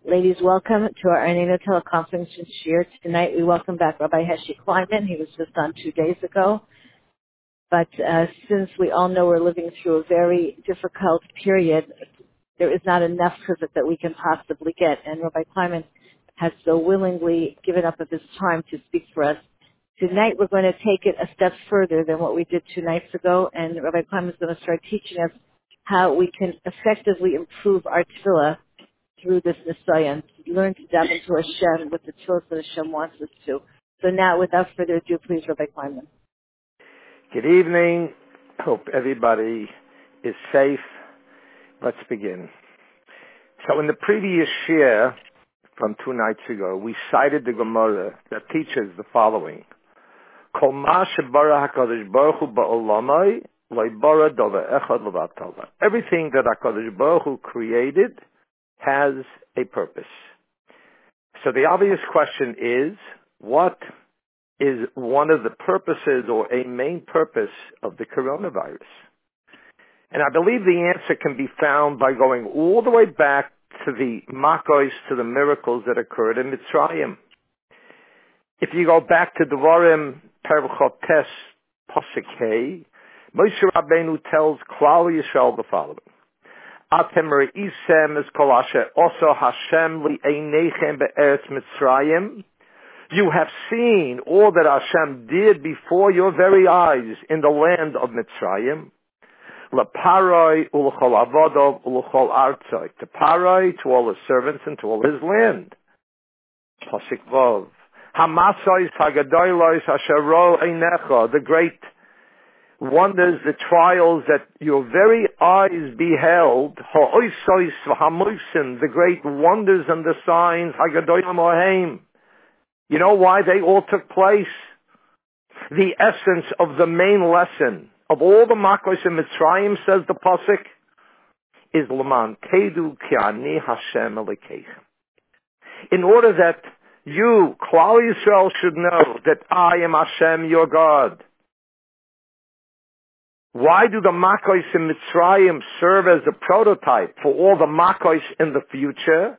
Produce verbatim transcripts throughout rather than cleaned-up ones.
Ladies, welcome to our Arneno teleconference shir. Tonight we welcome back Rabbi Heshi Kleinman. He was just on two days ago. But uh, since we all know we're living through a very difficult period, there is not enough of it that we can possibly get. And Rabbi Kleinman has so willingly given up of his time to speak for us. Tonight we're going to take it a step further than what we did two nights ago. And Rabbi Kleinman is going to start teaching us how we can effectively improve our tefillah through this Nisayan, learn to dive into Hashem with the tefillah that Hashem wants us to. So now, without further ado, please, Rabbi Kleinman. Good evening. Hope everybody is safe. Let's begin. So in the previous shir from two nights ago, we cited the Gemara that teaches the following. Kol ma shebara HaKadosh Baruch Hu ba'olamai lo bara davar echad levatala. Everything that HaKadosh Baruch Hu created has a purpose. So the obvious question is, what is one of the purposes or a main purpose of the coronavirus? And I believe the answer can be found by going all the way back to the makos, to the miracles that occurred in Mitzrayim. If you go back to Devarim, Perv Tes, Pasuk Hey, Moshe Rabbeinu tells Klal Yisrael the following. Atem re'isem es kol asher oso Hashem li'einechem be'eretz Mitzrayim. You have seen all that Hashem did before your very eyes in the land of Mitzrayim. Leparoi u'lechol avodov u'lechol artzoi. To Paroi, to all his servants, and to all his land. Pasuk Vov. Hamasois hagadolos asher ro einecha. The great wonders, the trials that your very eyes beheld, ha'oisois v'hamoisim, the great wonders and the signs, hagadolim oheim. You know why they all took place? The essence of the main lesson of all the makos in Mitzrayim, says the pasuk, is Laman Tedu Ki Ani Hashem Elokeichem. In order that you, Klal Yisrael, should know that I am Hashem, your God. Why do the makos in Mitzrayim serve as a prototype for all the makos in the future?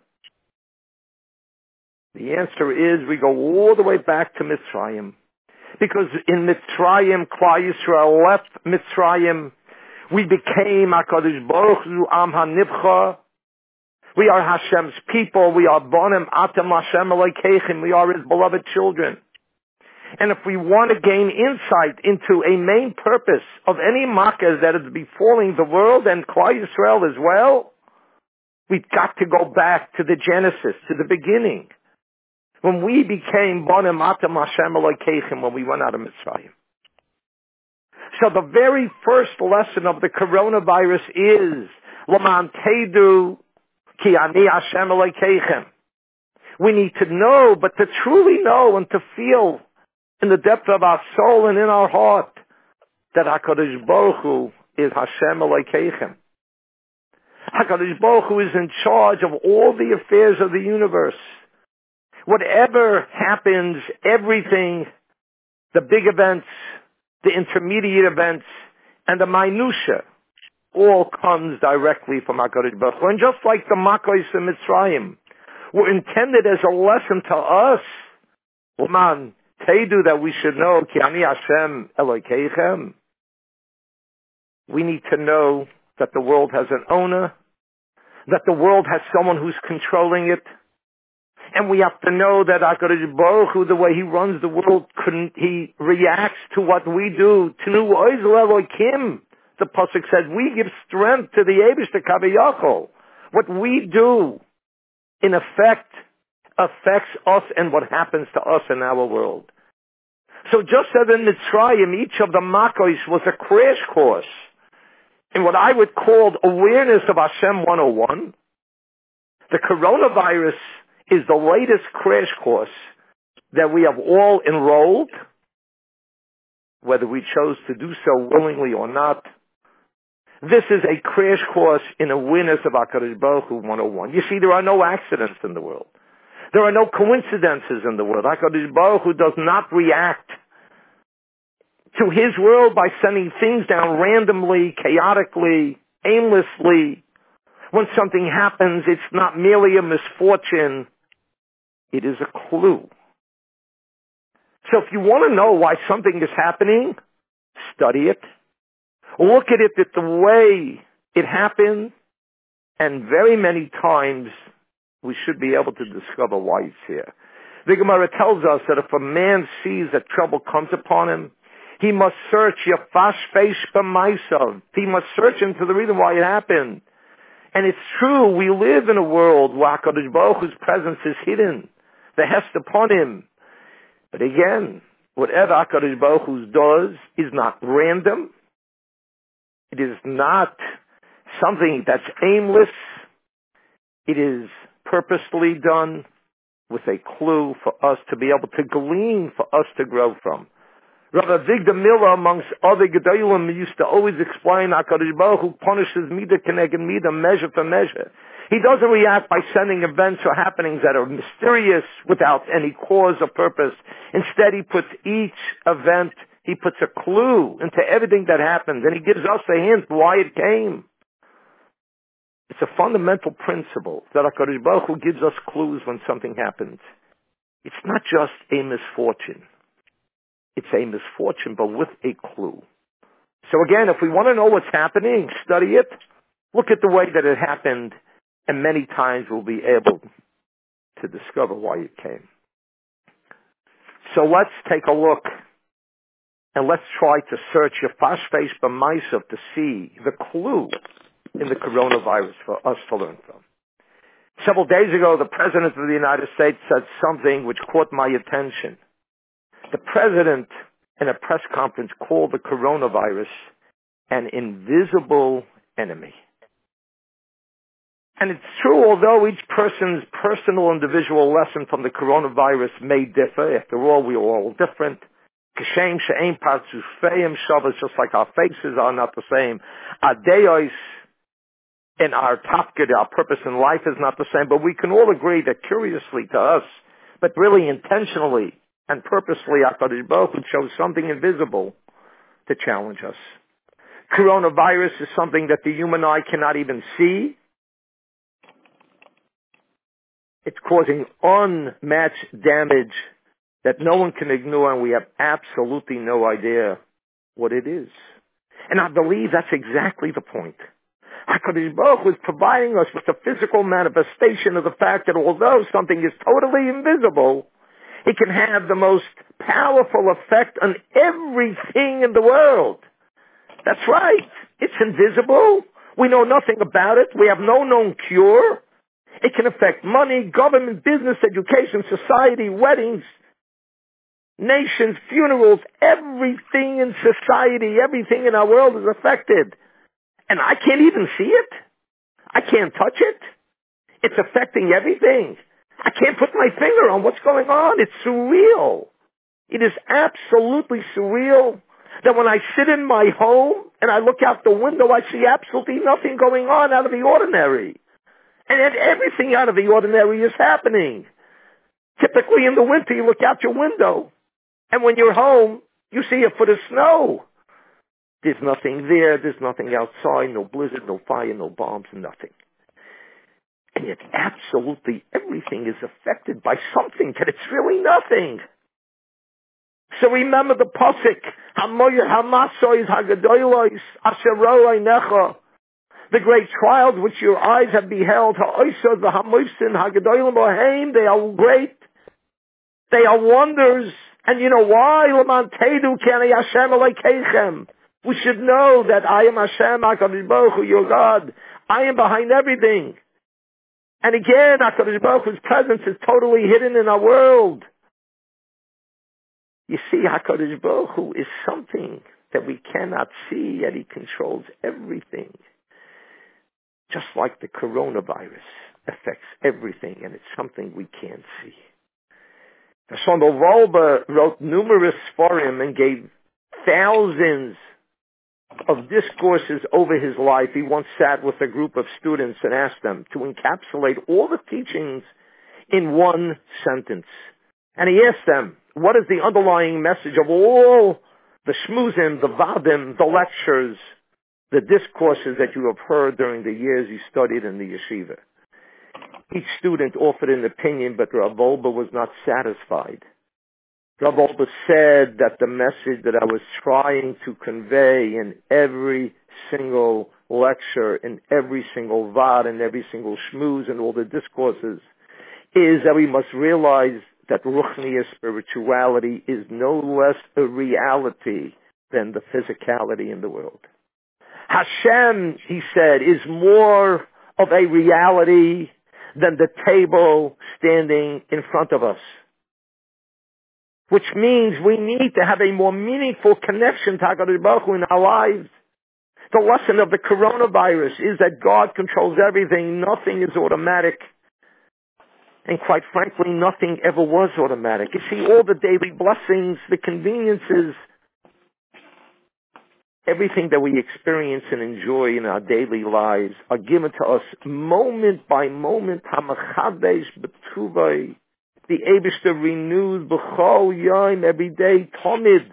The answer is we go all the way back to Mitzrayim. Because in Mitzrayim, Klal Yisrael left Mitzrayim. We became HaKadosh Baruch Hu Am HaNivcha. We are Hashem's people. We are Bonim Atem Hashem Elokeichem. We are His beloved children. And if we want to gain insight into a main purpose of any makkah that is befalling the world and Klal Yisrael as well, we've got to go back to the Genesis, to the beginning. When we became Bonim Atem Hashem Elokeichem, when we went out of Mitzrayim. So the very first lesson of the coronavirus is, Laman Tedu Ki Ani Hashem Elokeichem. We need to know, but to truly know and to feel in the depth of our soul and in our heart that HaKadosh Baruch Hu is Hashem Elokeichem. HaKadosh Baruch Hu is in charge of all the affairs of the universe. Whatever happens, everything, the big events, the intermediate events, and the minutia, all comes directly from HaKadosh Baruch Hu. And just like the makos in Mitzrayim were intended as a lesson to us, Laman Tedu, that we should know, Ki Ani Hashem Elokeichem. We need to know that the world has an owner, that the world has someone who's controlling it, and we have to know that HaKadosh Baruch Hu, the way He runs the world, couldn't, He reacts to what we do. Tenu Oizel Elokim, the pasuk says, we give strength to the Eibush, the Kaviyachol. What we do, in effect, affects us and what happens to us in our world. So just as in Mitzrayim, each of the makos was a crash course in what I would call awareness of Hashem one oh one. The coronavirus is the latest crash course that we have all enrolled, whether we chose to do so willingly or not. This is a crash course in awareness of HaKadosh Baruch Hu one oh one. You see, there are no accidents in the world. There are no coincidences in the world. HaKadosh Baruch Hu does not react to His world by sending things down randomly, chaotically, aimlessly. When something happens, it's not merely a misfortune, it is a clue. So if you want to know why something is happening, study it. Look at it at the way it happened, and very many times we should be able to discover why it's here. The Gemara tells us that if a man sees that trouble comes upon him, he must search yafash feish b'maisav. He must search into the reason why it happened. And it's true, we live in a world where HaKadosh Baruch Hu's presence is hidden, the hest upon him. But again, whatever HaKadosh Baruch Hu does is not random. It is not something that's aimless. It is purposely done with a clue for us to be able to glean, for us to grow from. Rav Avigdor Miller, amongst other Gedolim, used to always explain HaKadosh Baruch Hu punishes Midah Keneged Midah, measure for measure. He doesn't react by sending events or happenings that are mysterious without any cause or purpose. Instead, he puts each event, he puts a clue into everything that happens, and he gives us a hint why it came. It's a fundamental principle that HaKadosh Baruch Hu gives us clues when something happens. It's not just a misfortune. It's a misfortune, but with a clue. So again, if we want to know what's happening, study it, look at the way that it happened, and many times we'll be able to discover why it came. So let's take a look, and let's try to search Yafash Feish B'maisav to see the clue in the coronavirus for us to learn from. Several days ago, the President of the United States said something which caught my attention. The President, in a press conference, called the coronavirus an invisible enemy. And it's true, although each person's personal individual lesson from the coronavirus may differ, after all, we are all different. Kashem she'ein partzufeim shavos, just like our faces are not the same. Our deos and our tafkid, our purpose in life is not the same, but we can all agree that curiously to us, but really intentionally and purposely, HaKadosh Baruch Hu chose something invisible to challenge us. Coronavirus is something that the human eye cannot even see. It's causing unmatched damage that no one can ignore, and we have absolutely no idea what it is. And I believe that's exactly the point. HaKadosh Baruch Hu is providing us with a physical manifestation of the fact that although something is totally invisible, it can have the most powerful effect on everything in the world. That's right. It's invisible. We know nothing about it. We have no known cure. It can affect money, government, business, education, society, weddings, nations, funerals. Everything in society, everything in our world is affected. And I can't even see it. I can't touch it. It's affecting everything. I can't put my finger on what's going on. It's surreal. It is absolutely surreal that when I sit in my home and I look out the window, I see absolutely nothing going on out of the ordinary. And yet everything out of the ordinary is happening. Typically in the winter, you look out your window, and when you're home, you see a foot of snow. There's nothing there. There's nothing outside. No blizzard, no fire, no bombs, nothing. And yet absolutely everything is affected by something, and it's really nothing. So remember the pasuk, Hamoyer Hamasois Hagadolos Asheroi Necha, the great trials which your eyes have beheld, Ha'oisod the Hamoisin Hagadolim Oheim, they are great, they are wonders, and you know why? Laman Tedu Kani Hashem Alekeichem. We should know that I am Hashem, HaKadosh Baruch Hu, your God. I am behind everything. And again, HaKadosh Baruch Hu's presence is totally hidden in our world. You see, HaKadosh Baruch Hu is something that we cannot see, yet He controls everything. Just like the coronavirus affects everything, and it's something we can't see. The Shlomo Wolbe wrote numerous Sforim and gave thousands of discourses over his life. He once sat with a group of students and asked them to encapsulate all the teachings in one sentence. And he asked them, what is the underlying message of all the shmuzim, the vadim, the lectures the discourses that you have heard during the years you studied in the yeshiva. Each student offered an opinion, but Rav Wolbe was not satisfied. Rav Wolbe said that the message that I was trying to convey in every single lecture, in every single vad, in every single shmooze, and all the discourses, is that we must realize that Ruchniya spirituality is no less a reality than the physicality in the world. Hashem, he said, is more of a reality than the table standing in front of us. Which means we need to have a more meaningful connection to HaKadosh Baruch Hu in our lives. The lesson of the coronavirus is that God controls everything. Nothing is automatic. And quite frankly, nothing ever was automatic. You see, all the daily blessings, the conveniences, everything that we experience and enjoy in our daily lives are given to us moment by moment. Hamachadesh b'tuvay. The Eibishter renews b'chol yom, every day, tomid.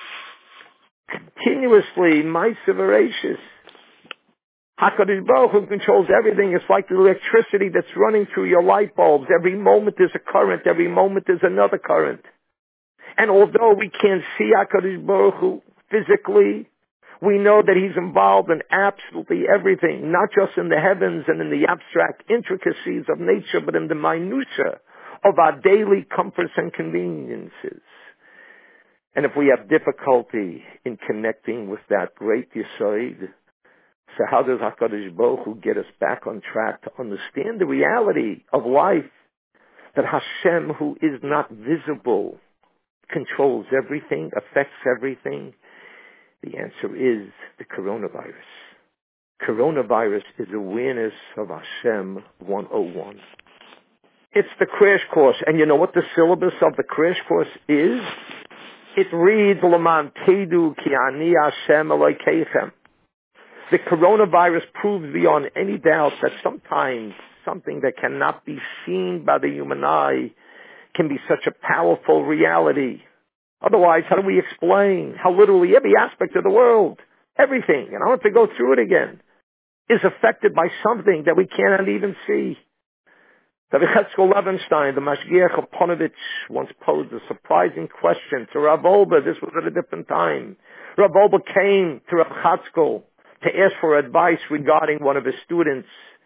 Continuously, ma'aseh v'reishis. HaKadosh Baruch Hu controls everything. It's like the electricity that's running through your light bulbs. Every moment there's a current. Every moment there's another current. And although we can't see HaKadosh Baruch Hu physically, we know that he's involved in absolutely everything, not just in the heavens and in the abstract intricacies of nature, but in the minutiae of our daily comforts and conveniences. And if we have difficulty in connecting with that great Yesod, so how does HaKadosh Baruch Hu get us back on track to understand the reality of life, that Hashem, who is not visible, controls everything, affects everything? The answer is the coronavirus. Coronavirus is awareness of Hashem one oh one. It's the crash course. And you know what the syllabus of the crash course is? It reads, L'man tedu ki ani Hashem Elokeichem. The coronavirus proves beyond any doubt that sometimes something that cannot be seen by the human eye can be such a powerful reality. Otherwise, how do we explain how literally every aspect of the world, everything, and I don't have to go through it again, is affected by something that we cannot even see? Rabbi Chetzkel Levenstein, the Mashgiach of Ponevezh, once posed a surprising question to Rav Wolbe. This was at a different time. Rav Wolbe came to Rav Chetzkel to ask for advice regarding one of his students.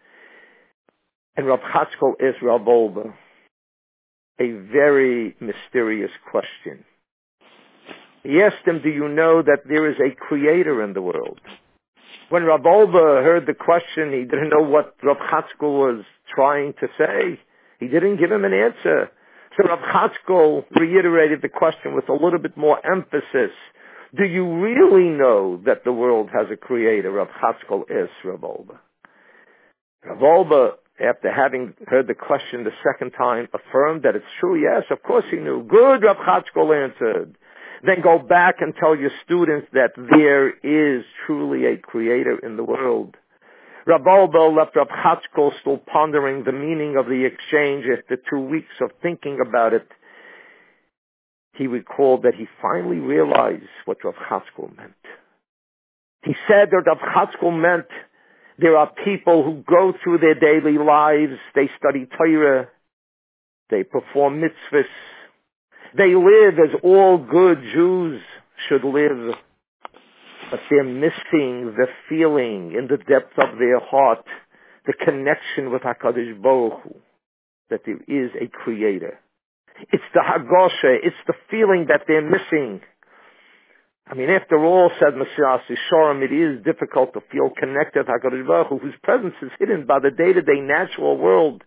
And Rav Chetzkel asked Rav Wolbe a very mysterious question. He asked him, do you know that there is a creator in the world? When Rav Wolbe heard the question, he didn't know what Rav Chetzkel was trying to say. He didn't give him an answer. So Rav Chetzkel reiterated the question with a little bit more emphasis. Do you really know that the world has a creator? Rav Chetzkel asked Rav Wolbe. Rav Wolbe, after having heard the question the second time, affirmed that it's true. Yes, of course he knew. Good, Rav Chetzkel answered. Then go back and tell your students that there is truly a creator in the world. Rav Wolbe left Rav Chetzkel still pondering the meaning of the exchange. After two weeks of thinking about it, he recalled that he finally realized what Rav Chetzkel meant. He said that Rav Chetzkel meant there are people who go through their daily lives, they study Torah, they perform mitzvahs, they live as all good Jews should live, but they're missing the feeling in the depth of their heart, the connection with HaKadosh Baruch Hu, that there is a creator. It's the Hagosha, it's the feeling that they're missing. I mean, after all, said Mesilas Yesharim, it is difficult to feel connected to HaKadosh Baruch Hu, whose presence is hidden by the day-to-day natural world.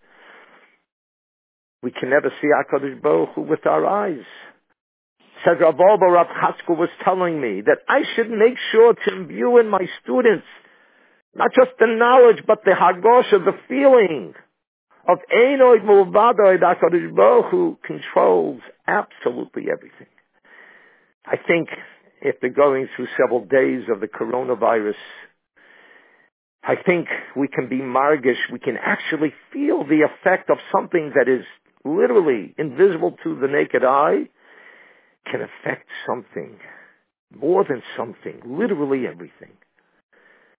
We can never see HaKadosh Baruch Hu with our eyes. Said Rav Wolbe, Rav Chetzkel was telling me that I should make sure to imbue in my students not just the knowledge, but the Hagosha, the feeling of Einoid Mulvadoi, that HaKadosh Baruch Hu controls absolutely everything. I think after going through several days of the coronavirus, I think we can be margish, we can actually feel the effect of something that is literally invisible to the naked eye, can affect something, more than something, literally everything.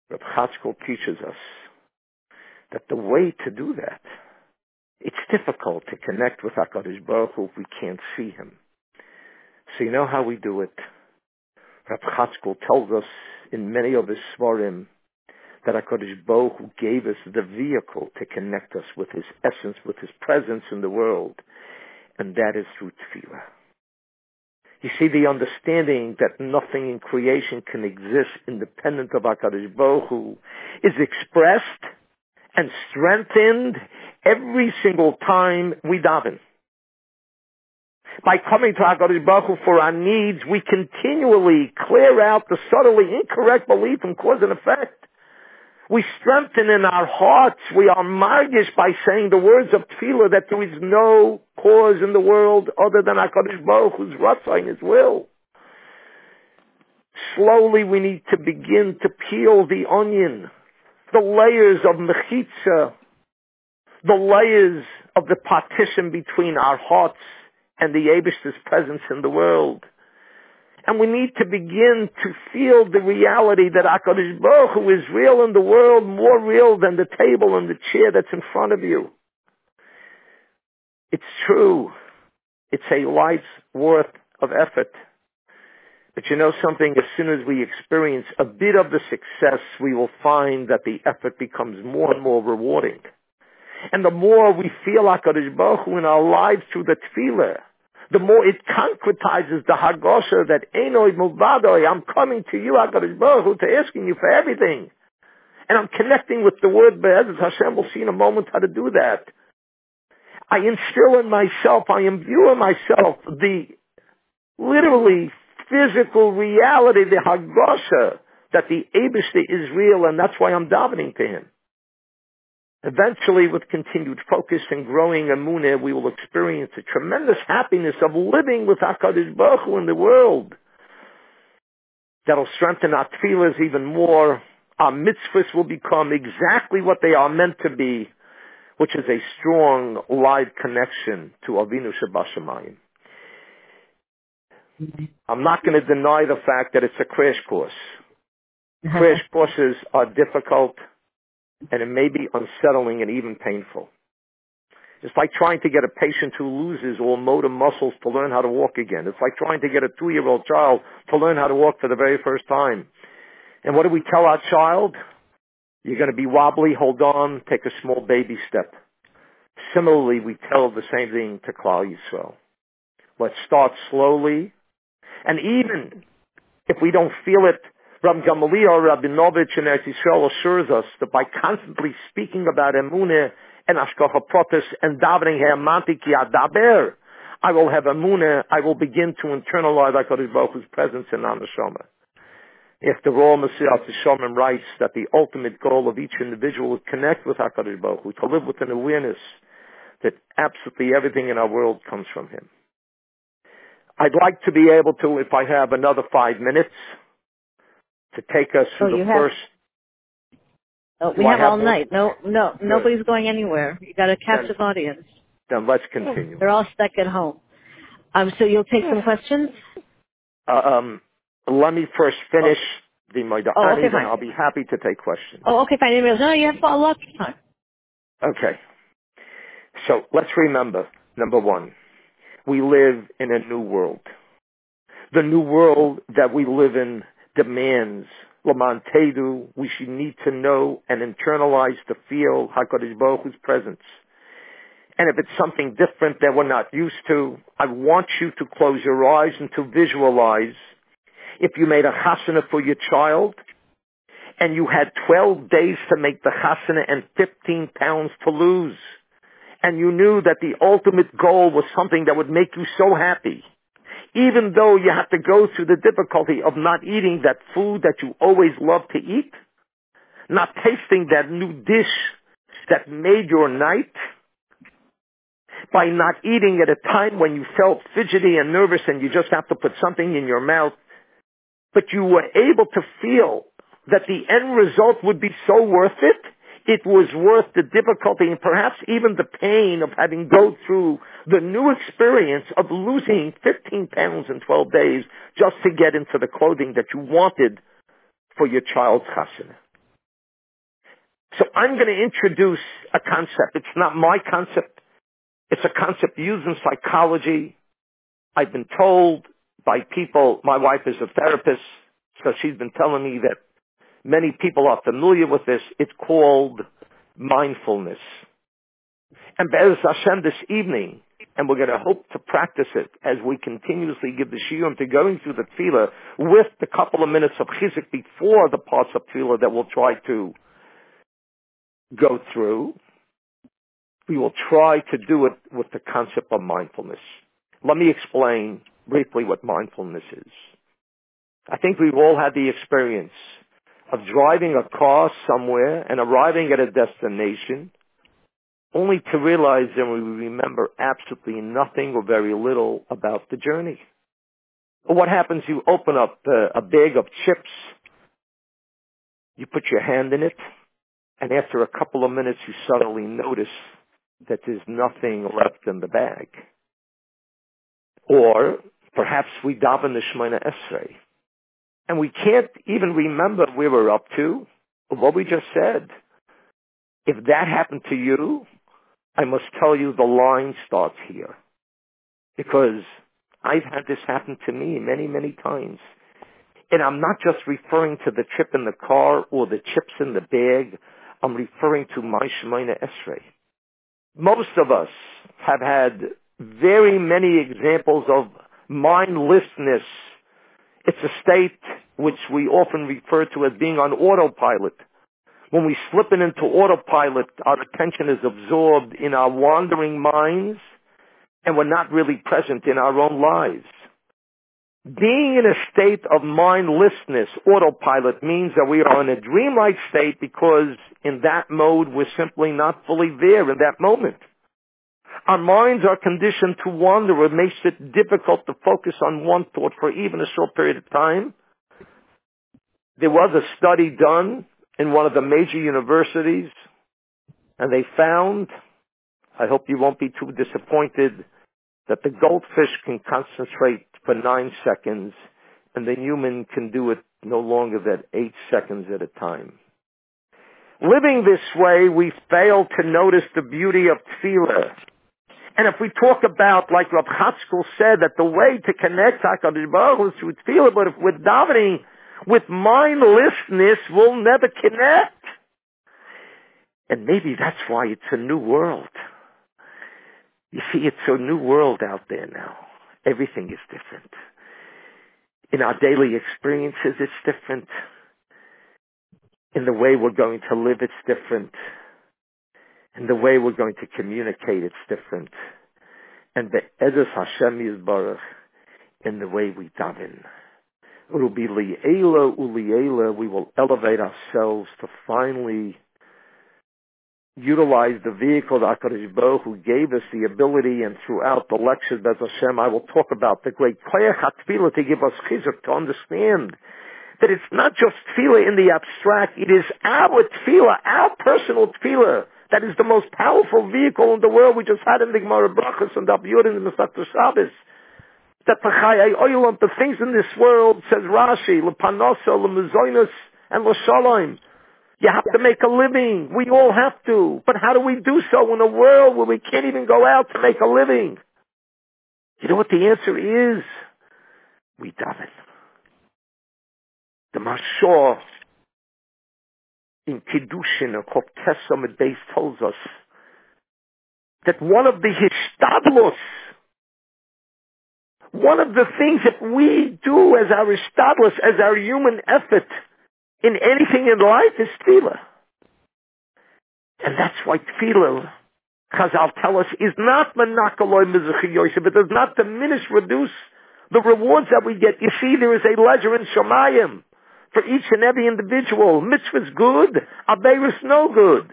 Reb Chatzkel teaches us that the way to do that, it's difficult to connect with HaKadosh Baruch Hu if we can't see him. So you know how we do it? Reb Chatzkel tells us in many of his svarim that HaKadosh Baruch Hu gave us the vehicle to connect us with his essence, with his presence in the world, and that is through tefillah. You see, the understanding that nothing in creation can exist independent of HaKadosh Baruch Hu is expressed and strengthened every single time we daven. By coming to HaKadosh Baruch Hu for our needs, we continually clear out the subtly incorrect belief in cause and effect. We strengthen in our hearts, we are margish by saying the words of tefillah that there is no cause in the world other than HaKadosh Baruch Hu's ratzon, his will. Slowly we need to begin to peel the onion, the layers of mechitza, the layers of the partition between our hearts and the Eibishter's presence in the world. And we need to begin to feel the reality that HaKadosh Baruch Hu is real in the world, more real than the table and the chair that's in front of you. It's true. It's a life's worth of effort. But you know something? As soon as we experience a bit of the success, we will find that the effort becomes more and more rewarding. And the more we feel HaKadosh Baruch Hu in our lives through the tefillah, the more it concretizes the hagosha that Einoi Mulvadoi, I'm coming to you, HaKadosh Baruch Hu, to asking you for everything. And I'm connecting with the word Be'ezus Hashem. We'll see in a moment how to do that. I instill in myself, I imbue in myself the literally physical reality, the hagosha, that the Eibishter is real, and that's why I'm davening to him. Eventually, with continued focus and growing emunah, we will experience the tremendous happiness of living with HaKadosh Baruch Hu in the world. That'll strengthen our tefillahs even more. Our mitzvahs will become exactly what they are meant to be, which is a strong, live connection to Avinu Shebashamayim. I'm not going to deny the fact that it's a crash course. Crash courses are difficult, and it may be unsettling and even painful. It's like trying to get a patient who loses all motor muscles to learn how to walk again. It's like trying to get a two-year-old child to learn how to walk for the very first time. And what do we tell our child? You're going to be wobbly, hold on, take a small baby step. Similarly, we tell the same thing to Klal Yisrael. Let's start slowly. And even if we don't feel it, Rabbi Gamaliel Rabinovich in Eretz Yisrael assures us that by constantly speaking about emunah and hashgacha pratis and davening he'amanti ki adaber, I will have emunah, I will begin to internalize HaKadosh Baruch Hu's presence in our neshama. After all, Mesilas Yesharim writes that the ultimate goal of each individual is to connect with HaKadosh Baruch Hu, to live with an awareness that absolutely everything in our world comes from him. I'd like to be able to, if I have another five minutes, to take us through oh, the have, first. Oh, we have, have all more? night. No, no, Good. Nobody's going anywhere. You got a captive then, audience. Then let's continue. They're all stuck at home. Um, so you'll take some questions? Uh, um, let me first finish oh. the Moedani, oh, okay, and I'll be happy to take questions. Oh, okay, fine. No, you have lots of time. Okay. So let's remember, number one, we live in a new world. The new world that we live in demands Laman Tedu, we should need to know and internalize to feel HaKadosh Baruch Hu's presence. And if it's something different that we're not used to, I want you to close your eyes and to visualize if you made a chasana for your child and you had twelve days to make the chasana and fifteen pounds to lose. And you knew that the ultimate goal was something that would make you so happy. Even though you have to go through the difficulty of not eating that food that you always loved to eat, not tasting that new dish that made your night, by not eating at a time when you felt fidgety and nervous and you just have to put something in your mouth, but you were able to feel that the end result would be so worth it. It was worth the difficulty and perhaps even the pain of having go through the new experience of losing fifteen pounds in twelve days just to get into the clothing that you wanted for your child's chasana. So I'm going to introduce a concept. It's not my concept. It's a concept used in psychology. I've been told by people, my wife is a therapist, so she's been telling me that many people are familiar with this. It's called mindfulness. And Be'ez Hashem this evening, and we're going to hope to practice it as we continuously give the shiurim to going through the tefillah with the couple of minutes of chizuk before the parts of tefillah that we'll try to go through. We will try to do it with the concept of mindfulness. Let me explain briefly what mindfulness is. I think we've all had the experience of driving a car somewhere and arriving at a destination only to realize that we remember absolutely nothing or very little about the journey. Or what happens, you open up uh, a bag of chips, you put your hand in it, and after a couple of minutes you suddenly notice that there's nothing left in the bag. Or perhaps we daven the Shemona Esrei, and we can't even remember where we're up to or what we just said. If that happened to you, I must tell you the line starts here. Because I've had this happen to me many, many times. And I'm not just referring to the chip in the car or the chips in the bag. I'm referring to my Shemona Esrei. Most of us have had very many examples of mindlessness. It's a state which we often refer to as being on autopilot. When we slip it into autopilot, our attention is absorbed in our wandering minds, and we're not really present in our own lives. Being in a state of mindlessness, autopilot, means that we are in a dreamlike state because in that mode we're simply not fully there in that moment. Our minds are conditioned to wander. It makes it difficult to focus on one thought for even a short period of time. There was a study done in one of the major universities, and they found, I hope you won't be too disappointed, that the goldfish can concentrate for nine seconds, and the human can do it no longer than eight seconds at a time. Living this way, we fail to notice the beauty of tefillah. And if we talk about, like Rav Chatzkel said, that the way to connect HaKadosh Baruch Hu is through tefillah, but if we're davening with mindlessness, we'll never connect. And maybe that's why it's a new world. You see, it's a new world out there now. Everything is different. In our daily experiences, it's different. In the way we're going to live, it's different. In the way we're going to communicate, it's different. And the Edes Hashem Yisbarach, in the way we daven. It will be li'ela u'li'ela. We will elevate ourselves to finally utilize the vehicle that HaKadosh Baruch Hu gave us the ability, and throughout the lectures, Bez Hashem, I will talk about the great Koyach HaTefillah to give us chizuk, to understand that it's not just tefillah in the abstract, it is our tefillah, our personal tefillah, that is the most powerful vehicle in the world. We just had in the Gemara Brachos and Daf Yud in the Masechta Shabbos. That the things in this world, says Rashi, l'panosa, l'mezoinus, and l'shalom. You have to make a living. We all have to. But how do we do so in a world where we can't even go out to make a living? You know what the answer is? We daven. The Mashor in Kiddushin, a Chok Testament base, tells us that one of the hishtadlos, one of the things that we do as our hishtadlos, as our human effort in anything in life, is tefillah. And that's why tefillah, Chazal tell us, is not menakaloi mizuchi yosef. It does not diminish, reduce the rewards that we get. You see, there is a ledger in Shemayim for each and every individual. Mitzvah's good, Aveirus no good.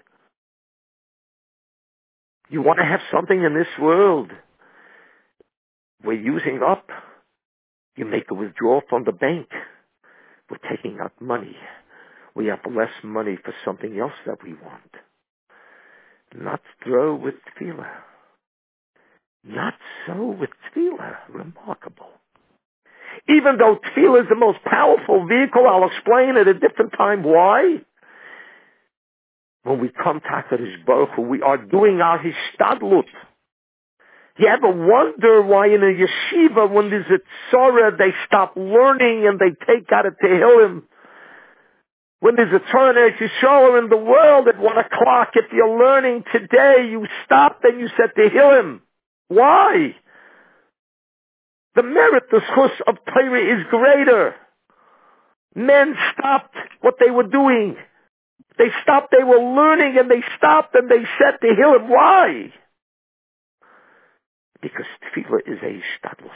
You want to have something in this world we're using up, you make a withdrawal from the bank. We're taking out money. We have less money for something else that we want. Not so with tefillah. Not so with tefillah. Remarkable. Even though tefillah is the most powerful vehicle, I'll explain at a different time why. when we come to HaKadosh Baruch Hu, we are doing our hishtadlut. You ever wonder why in a yeshiva, when there's a tzara, they stop learning and they take out a Tehillim? When there's a Torah Yisrael in the world at one o'clock, if you're learning today, you stop and you said Tehillim. Why? The merit, the schus of Torah is greater. Men stopped what they were doing. They stopped, they were learning, and they stopped and they said Tehillim. Why? Because tefillah is a hishtadlus.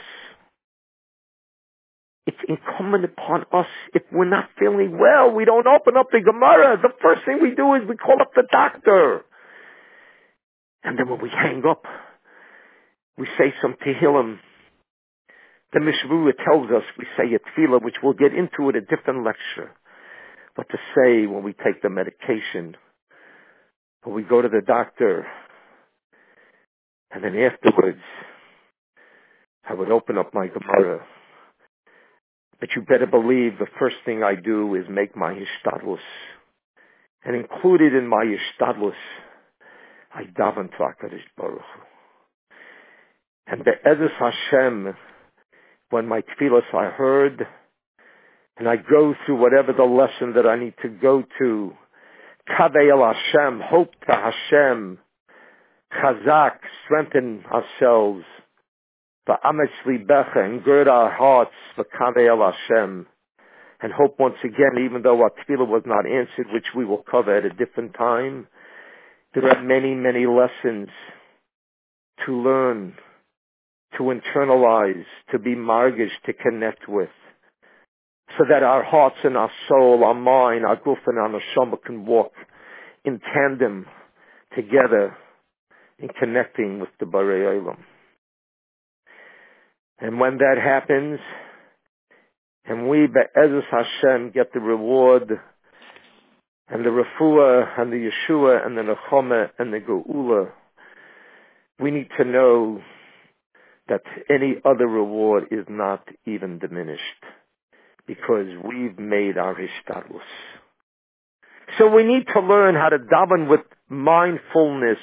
It's incumbent upon us, if we're not feeling well, we don't open up the Gemara. The first thing we do is we call up the doctor. And then when we hang up, we say some Tehillim. The Mishvura tells us we say a tefillah, which we'll get into at a different lecture. What to say when we take the medication, when we go to the doctor, and then afterwards, I would open up my Gemara. But you better believe the first thing I do is make my hishtadlus. And included in my hishtadlus, I daven to HaKadosh Baruch Hu. And be'ezus Hashem, when my tefillas are heard, and I go through whatever the lesson that I need to go to, Kaveh el Hashem, hope to Hashem, Chazak, strengthen ourselves, V'ametz libecha, and gird our hearts, V'kaveh el Hashem, and hope once again, even though our tefillah was not answered, which we will cover at a different time, there are many, many lessons to learn, to internalize, to be margish, to connect with, so that our hearts and our soul, our mind, our guf and our neshama can walk in tandem together in connecting with the Barei Olam. And when that happens, and we, be'ezus Hashem, get the reward, and the refuah, and the Yeshua, and the nechama, and the geula, we need to know that any other reward is not even diminished, because we've made our hishtadlus. So we need to learn how to daven with mindfulness.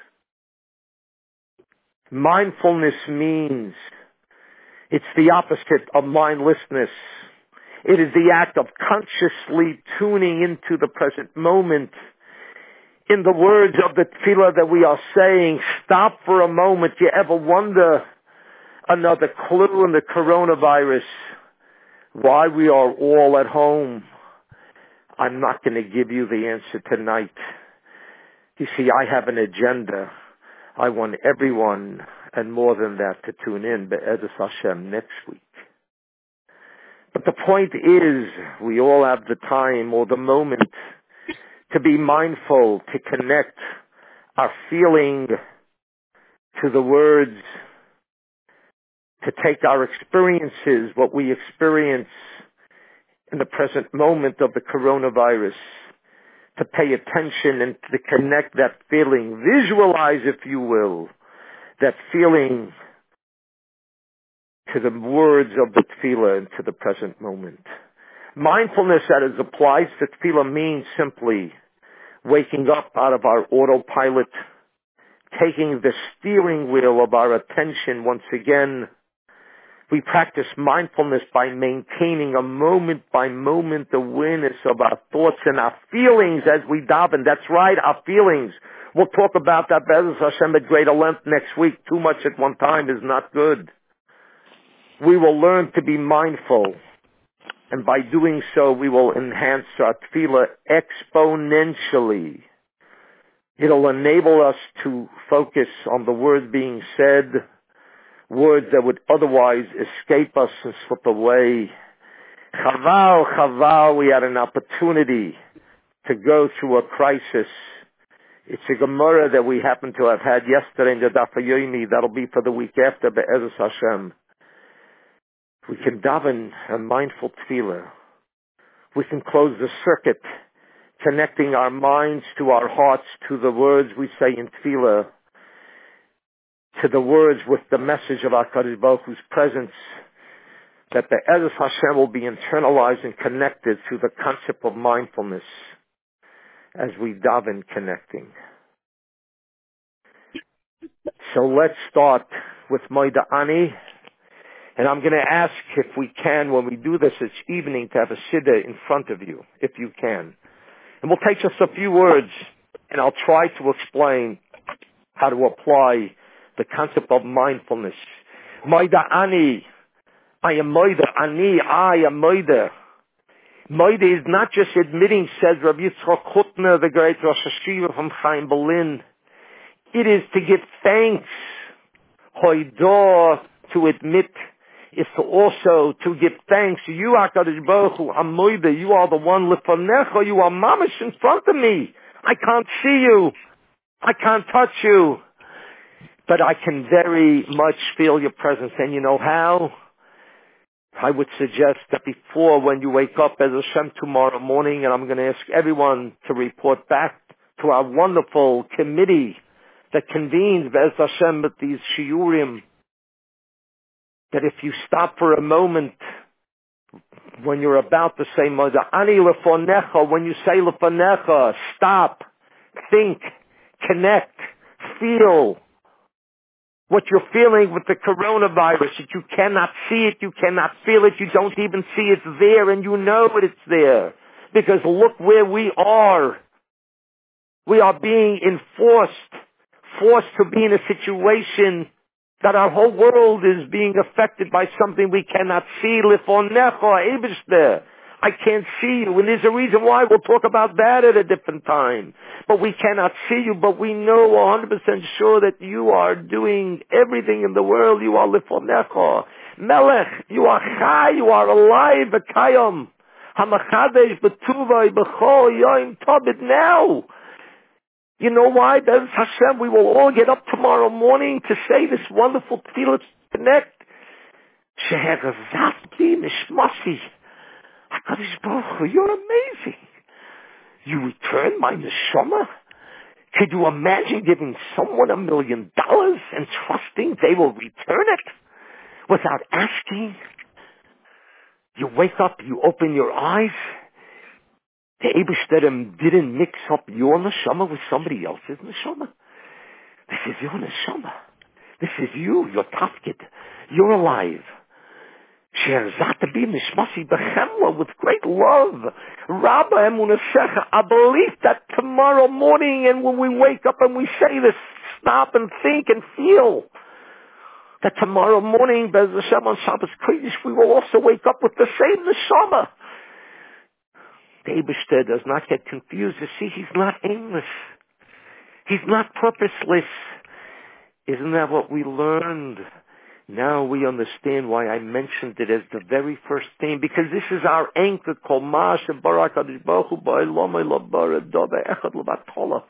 Mindfulness means it's the opposite of mindlessness. It is the act of consciously tuning into the present moment. In the words of the tefillah that we are saying, stop for a moment. You ever wonder, another clue in the coronavirus, why we are all at home? I'm not going to give you the answer tonight. You see, I have an agenda. I want everyone, and more than that, to tune in, be'ezus Hashem, next week. But the point is, we all have the time or the moment to be mindful, to connect our feeling to the words, to take our experiences, what we experience in the present moment of the coronavirus, to pay attention and to connect that feeling, visualize, if you will, that feeling to the words of the tefillah and to the present moment. Mindfulness that is applied to tefillah means simply waking up out of our autopilot, taking the steering wheel of our attention once again. We practice mindfulness by maintaining a moment-by-moment awareness of our thoughts and our feelings as we daven. That's right, our feelings. We'll talk about that, be'ezus Hashem, at greater length next week. Too much at one time is not good. We will learn to be mindful, and by doing so, we will enhance our tefillah exponentially. It'll enable us to focus on the word being said, words that would otherwise escape us and slip away. Chaval, chaval, we had an opportunity to go through a crisis. It's a Gemara that we happen to have had yesterday in the Daf Yomi. That'll be for the week after, be'ezus Hashem. We can daven a mindful tefillah. We can close the circuit, connecting our minds to our hearts, to the words we say in tefillah, to the words with the message of HaKadosh Baruch Hu's presence, that the be'ezus Hashem will be internalized and connected through the concept of mindfulness. as we daven connecting. So let's start with Moida Ani. And I'm going to ask if we can, when we do this each evening, to have a siddur in front of you, if you can. And we'll take just a few words, and I'll try to explain how to apply the concept of mindfulness. Moida Ani. I am Moida Ani. I am Moida. Moida is not just admitting, says Rabbi Yitzchak Hutner, the great Rosh Hashiva from Chaim Berlin. It is to give thanks. Hoidah, to admit, is to also to give thanks. You, HaKadosh Baruch Hu, Amoida, you are the one, Lefanecha, you are mamish in front of me. I can't see you. I can't touch you. But I can very much feel your presence. And you know how? I would suggest that before, when you wake up as Hashem tomorrow morning, and I'm going to ask everyone to report back to our wonderful committee that convenes Be'ez Hashem with these shiurim, that if you stop for a moment when you're about to say Moda Ani Lefonecha, when you say Lefonecha, stop, think, connect, feel what you're feeling with the coronavirus, that you cannot see it, you cannot feel it, you don't even see it's there, and you know that it's there. Because look where we are. We are being enforced, forced to be in a situation that our whole world is being affected by something we cannot see. Lefonecha, Eibishter. I can't see you, and there's a reason why. We'll talk about that at a different time. But we cannot see you, but we know one hundred percent sure that you are doing everything in the world. You are Lefonecha. Melech, you are Chai, you are alive, Bekayom. Hamachadesh, Betuvai, Bechol, Yoim, Tobit, now. You know why? Be'ez Hashem, we will all get up tomorrow morning to say this wonderful tefillah to connect. Sheherazati Nishmasi. HaKadosh Baruch Hu, you're amazing. You return my neshama? Could you imagine giving someone a million dollars and trusting they will return it without asking? You wake up, you open your eyes. The Eibishter didn't mix up your neshama with somebody else's neshama. This is your neshama. This is you, your tafkid. You're alive. With great love. Rabba emunasecha, a belief that tomorrow morning and when we wake up and we say this, stop and think and feel that tomorrow morning, Be'ez Hashem on Shabbos Kodesh, we will also wake up with the same neshama. The Eibishter does not get confused. You see, he's not aimless. He's not purposeless. Isn't that what we learned? Now we understand why I mentioned it as the very first thing, because this is our anchor called Ma'aseh Barak HaKadosh Baruch Hu Ba'olam Elabara Dove Echad L'Batola.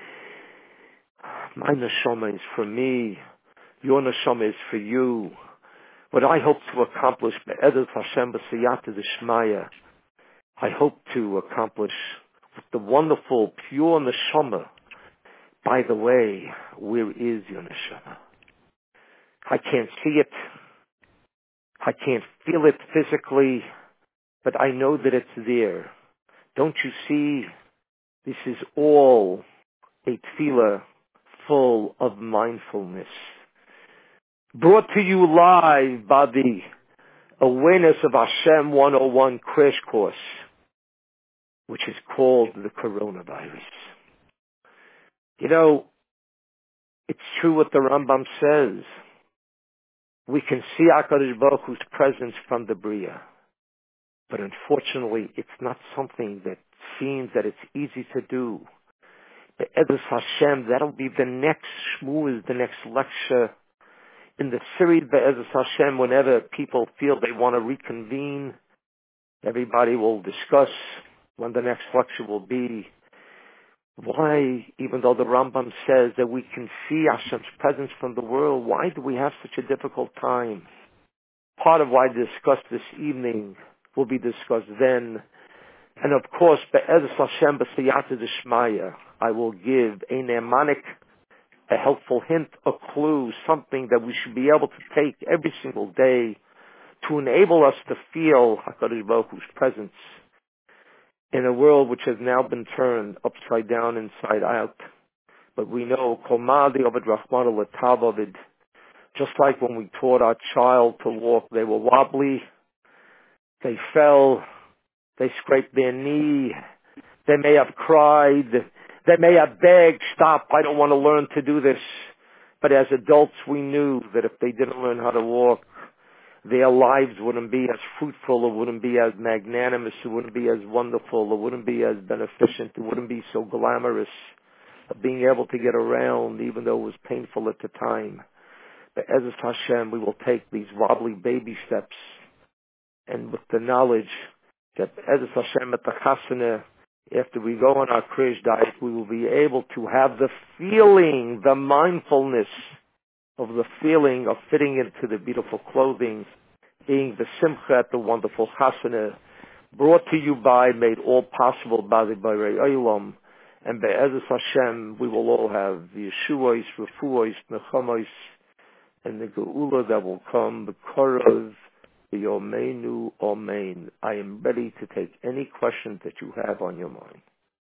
My neshama is for me. Your neshama is for you. What I hope to accomplish, Be'edet Hashem B'Siyata D'Shmaya, I hope to accomplish with the wonderful, pure neshama. By the way, where is your neshama? I can't see it. I can't feel it physically, but I know that it's there. Don't you see? This is all a tefillah full of mindfulness. Brought to you live by the Awareness of Hashem one oh one crash course, which is called the coronavirus. You know, it's true what the Rambam says. We can see HaKadosh Baruch Hu's presence from the Bria. But unfortunately, it's not something that seems that it's easy to do. Be'ezus Hashem, that'll be the next shmuz, the next lecture. In the series Be'ezus Hashem, whenever people feel they want to reconvene, everybody will discuss when the next lecture will be. Why, even though the Rambam says that we can see Hashem's presence from the world, why do we have such a difficult time? Part of why I discussed this evening will be discussed then. And of course, Be'ezus Hashem B'Siyata D'Shmaya, I will give a mnemonic, a helpful hint, a clue, something that we should be able to take every single day to enable us to feel HaKadosh Baruch Hu's presence. in a world which has now been turned upside down, inside out. But we know, Komadi Ovid Rahman al Ovid, just like when we taught our child to walk, they were wobbly, they fell, they scraped their knee, they may have cried, they may have begged, stop, I don't want to learn to do this. But as adults, we knew that if they didn't learn how to walk, their lives wouldn't be as fruitful, it wouldn't be as magnanimous, it wouldn't be as wonderful, it wouldn't be as beneficent, it wouldn't be so glamorous of being able to get around, even though it was painful at the time. But Ezras Hashem, we will take these wobbly baby steps, and with the knowledge that Ezras Hashem at the Chasana, after we go on our Krish diet, we will be able to have the feeling, the mindfulness of the feeling of fitting into the beautiful clothing, being the simcha at the wonderful Chasana, brought to you by, made all possible by the Borei Olam, and Be'ezus Hashem, we will all have the Yeshuos, Refuos, Nechamos, and the Geula that will come, the Korov, the Yomeinu, Amen. I am ready to take any questions that you have on your mind.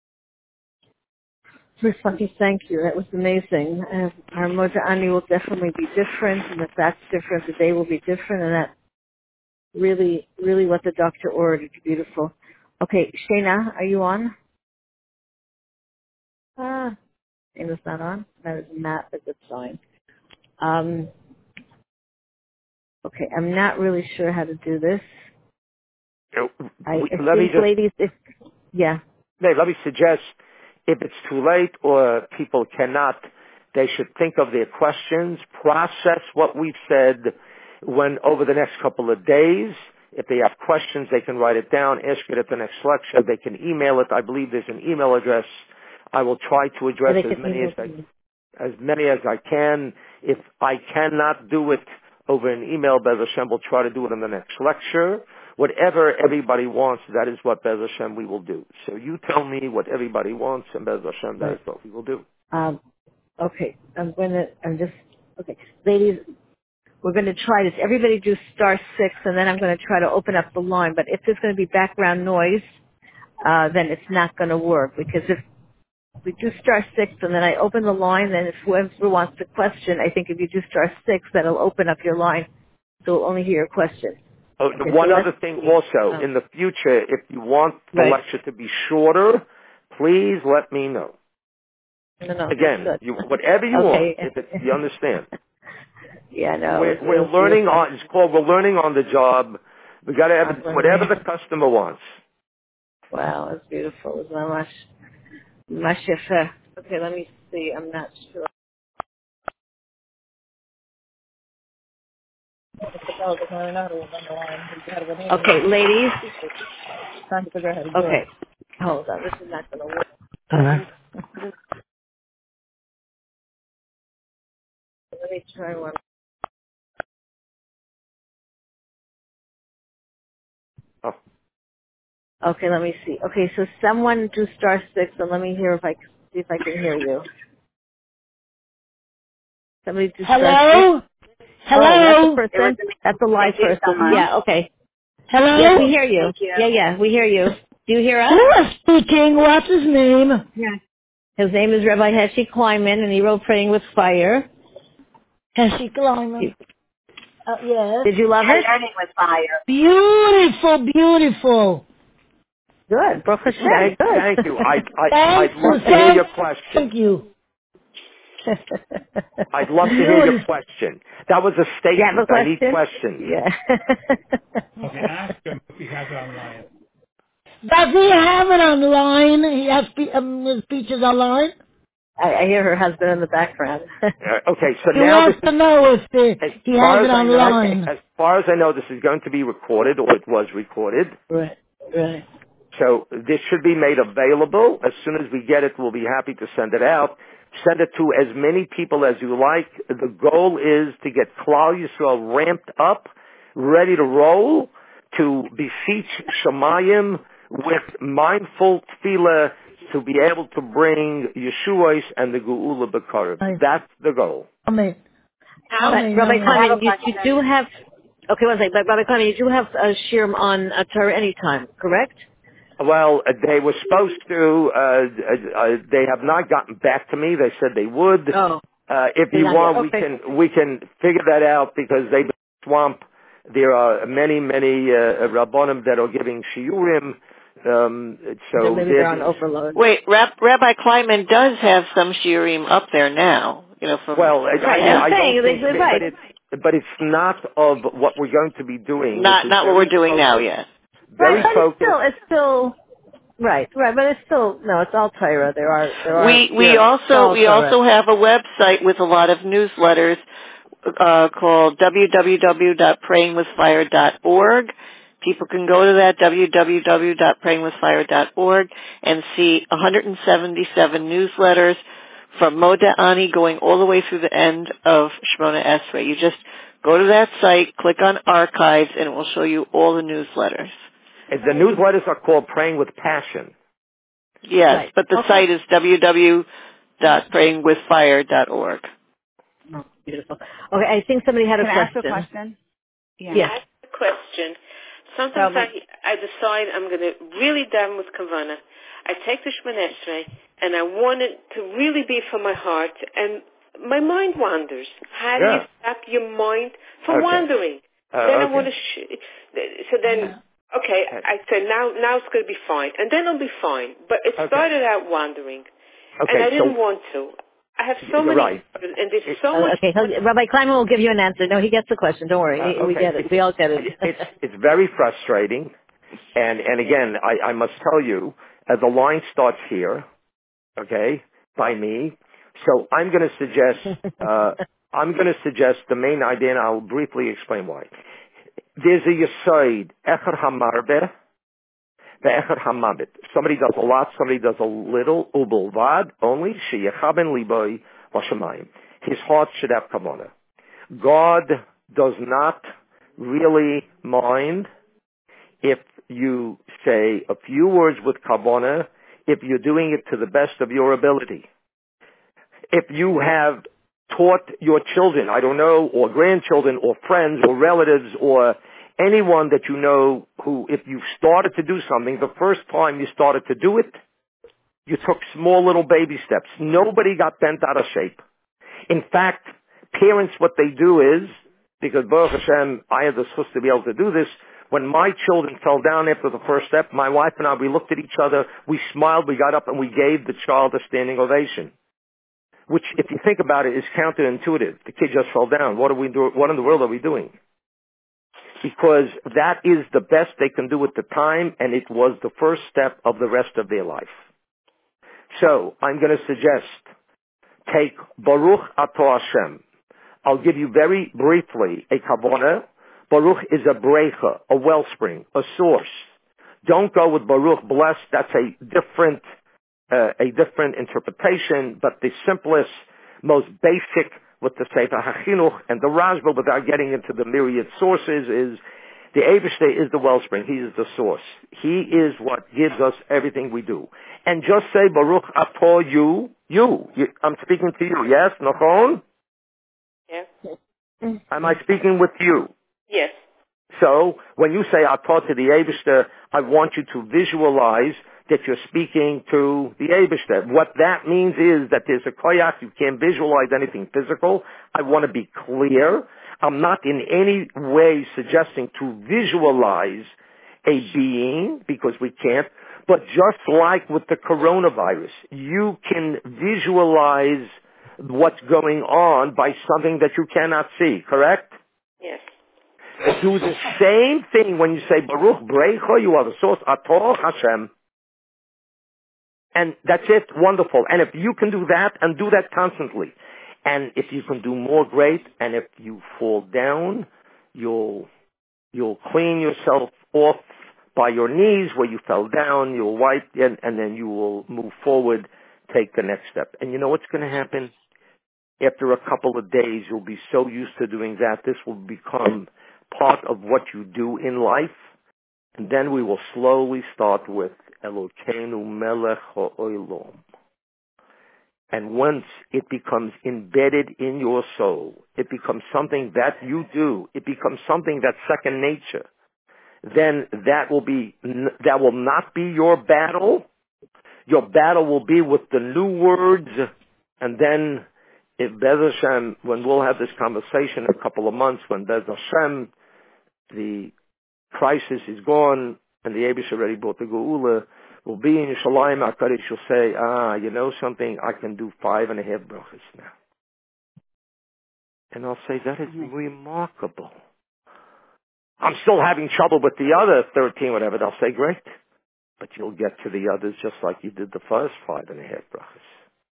First, let me thank you. That was amazing. Uh, our Moda'ani will definitely be different, and if that's different, the day will be different, and that's really, really what the doctor ordered. Beautiful. Okay, Shana, are you on? Ah, Shana's not on. That is not a good sign. Um, okay, I'm not really sure how to do this. You know, I, we, if let me these just, ladies, if, yeah. Dave, let me suggest, if it's too late or people cannot, they should think of their questions, process what we've said when over the next couple of days. If they have questions, they can write it down, ask it at the next lecture. They can email it. I believe there's an email address. I will try to address as many as I, as many as I can. If I cannot do it over an email, Bez Hashem will try to do it in the next lecture. Whatever everybody wants, that is what Bez Hashem we will do. So you tell me what everybody wants, and Bez Hashem, that is what we will do. Um, okay, I'm gonna, I'm just, okay. Ladies, we're gonna try this. Everybody do star six, and then I'm gonna try to open up the line. But if there's gonna be background noise, uh, then it's not gonna work, because if we do star six and then I open the line, then if whoever wants to question, I think if you do star six, that'll open up your line, so we'll only hear your question. Oh, Okay, one so other thing also, um, in the future, if you want the right. lecture to be shorter, please let me know. No, no, Again, good. you, whatever you Okay. want, if it, you understand. Yeah, no. We're, It was, we're it was learning beautiful. on, it's called, we're learning on the job. We gotta have whatever the customer wants. Wow, it was beautiful. It was much, much uh, okay, let me see. I'm not sure. Okay, ladies. Trying to figure out how to do Okay. it. Hold on. This is not going to work. Uh-huh. Let me try one. Oh. Okay, let me see. Okay, so someone do star six, and let me hear if I see if I can hear you. Somebody do star Hello? six. Hello? Oh, that's a person. That's a live person. So yeah. Okay. Hello? Yes, we hear you. you. Yeah, yeah, we hear you. Do you hear us? Who is speaking? What's his name? Yeah. His name is Rabbi Heshi Kleinman, and he wrote Praying with Fire. Heshi Kleinman. Uh, yes. Did you love it? Learning with Fire. Beautiful, beautiful. Good. Baruch Hashem. Thank, Good. thank you. I, I, Thanks, I'd love to thank, hear your question. thank you. I'd love to hear your question. That was a You have a statement. I need question? questions. Yeah. Okay, ask him if he has it online. Does he have it online? He has spe- um, his speeches online? I, I hear her husband in the background. Uh, okay, so He now this wants is, to know if the, as he has far it as I know, online. as far as I know, this is going to be recorded, or it was recorded. Right, right. So this should be made available. As soon as we get it, we'll be happy to send it out. Send it to as many people as you like. The goal is to get Klal Yisrael ramped up, ready to roll, to beseech Shemayim with mindful tefillah to be able to bring Yeshuos and the Geula B'Karev. That's the goal. Amen. But, Rabbi Kleiman, you, you do have, okay, one second, but Rabbi Kleiman, you do have a shirim on uh, Torah Anytime, correct? Well, uh, they were supposed to. Uh, uh, uh, they have not gotten back to me. They said they would. Oh, Uh, if you not yet. want, we Okay. can we can figure that out because they've been swamped. There are many many uh, rabbonim that are giving shiurim. Um, so Then maybe they're on overload. Wait, Rab- Rabbi Kleinman does have some shiurim up there now. You know, from well, I, Right, I, I'm I saying, don't they- think, they're right. but it's but it's not of what we're going to be doing. not which is not what very we're doing now focused, yet. Right, Very but it's focused. still, it's still, right, right, but it's still, no, it's all Torah. There are, there are, We we yeah, it's also all we Torah. also have a website with a lot of newsletters uh, called w w w dot praying with fire dot org. People can go to that w w w dot praying with fire dot org and see one hundred seventy-seven newsletters from Moda Ani going all the way through the end of Shemona Esrei. You just go to that site, click on archives, and it will show you all the newsletters. And the newsletters are called Praying with Passion. Yes, Right. but the Okay. site is w w w dot praying with fire dot org. Oh, beautiful. Okay, I think somebody had a Can I ask question. a question? Yeah. Yes. I have a question. Sometimes Tell I, I decide I'm going to really daven with Kavana. I take the Shemon Esrei, and I want it to really be from my heart, and my mind wanders. How do Yeah. you stop your mind from Okay. wandering? Uh, then I okay. want to. Sh- so then, okay, I say now, now it's going to be fine, and then it'll be fine. But it Okay. started out wandering, Okay, and I didn't so want to. I have so you're many, right. and there's It- so Uh, much. okay, he'll- Rabbi Kleinman will give you an answer. No, he gets the question. Don't worry. Uh, He- we okay. get it. We all get it. it's it's very frustrating, and and again, I, I must tell you, uh, the line starts here, okay, by me. So I'm going to suggest uh, I'm going to suggest the main idea, and I'll briefly explain why. There's a yesod echer hamarbeh, the echer hamabit. Somebody does a lot, somebody does a little. Ubulvad only sheyechaben liboy vashamayim. His heart should have kavanah. God does not really mind if you say a few words with kavanah, if you're doing it to the best of your ability. If you have taught your children, I don't know, or grandchildren, or friends, or relatives, or anyone that you know who, if you started to do something, the first time you started to do it, you took small little baby steps. Nobody got bent out of shape. In fact, parents, what they do is, because Baruch Hashem, I had the chus to be able to do this, when my children fell down after the first step, my wife and I, we looked at each other, we smiled, we got up, and we gave the child a standing ovation. Which, if you think about it, is counterintuitive. The kid just fell down. What are we do? What in the world are we doing? Because that is the best they can do at the time, and it was the first step of the rest of their life. So, I'm going to suggest, take Baruch Ato Hashem. I'll give you very briefly a kavanah. Baruch is a brecha, a wellspring, a source. Don't go with Baruch blessed. That's a different, uh, a different interpretation. But the simplest, most basic with the Sefer HaChinuch and the Rashba, without getting into the myriad sources, is the Eibishter is the wellspring. He is the source. He is what gives us everything we do. And just say Baruch Ato you, you. you I'm speaking to you. Yes, Nachon? Yeah. Am I speaking with you? Yes. So, when you say Atah to the Eibishter, I want you to visualize that you're speaking to the Eibishter. What that means is that there's a koyach, you can't visualize anything physical. I want to be clear. I'm not in any way suggesting to visualize a being, because we can't, but just like with the coronavirus, you can visualize what's going on by something that you cannot see, correct? Yes. Do the same thing when you say Baruch Brecha, you are the source, Ato Hashem. And that's it, wonderful. And if you can do that, and do that constantly, and if you can do more, great, and if you fall down, you'll, you'll clean yourself off by your knees where you fell down, you'll wipe, and, and then you will move forward, take the next step. And you know what's going to happen? After a couple of days, you'll be so used to doing that, this will become part of what you do in life. And then we will slowly start with Elokeinu Melech HaOlam. And once it becomes embedded in your soul, it becomes something that you do. It becomes something that's second nature. then that will be, that will not be your battle. Your battle will be with the new words, and then if Bez Hashem, when we'll have this conversation in a couple of months, when Bez Hashem, the crisis is gone, and the Eibush already brought the Geula, will be in Yerushalayim HaKadosh, you'll say, ah, you know something, I can do five and a half brachas now. And I'll say, that is mm-hmm. remarkable. I'm still having trouble with the other thirteen, whatever. They'll say, great. But you'll get to the others just like you did the first five and a half brachas.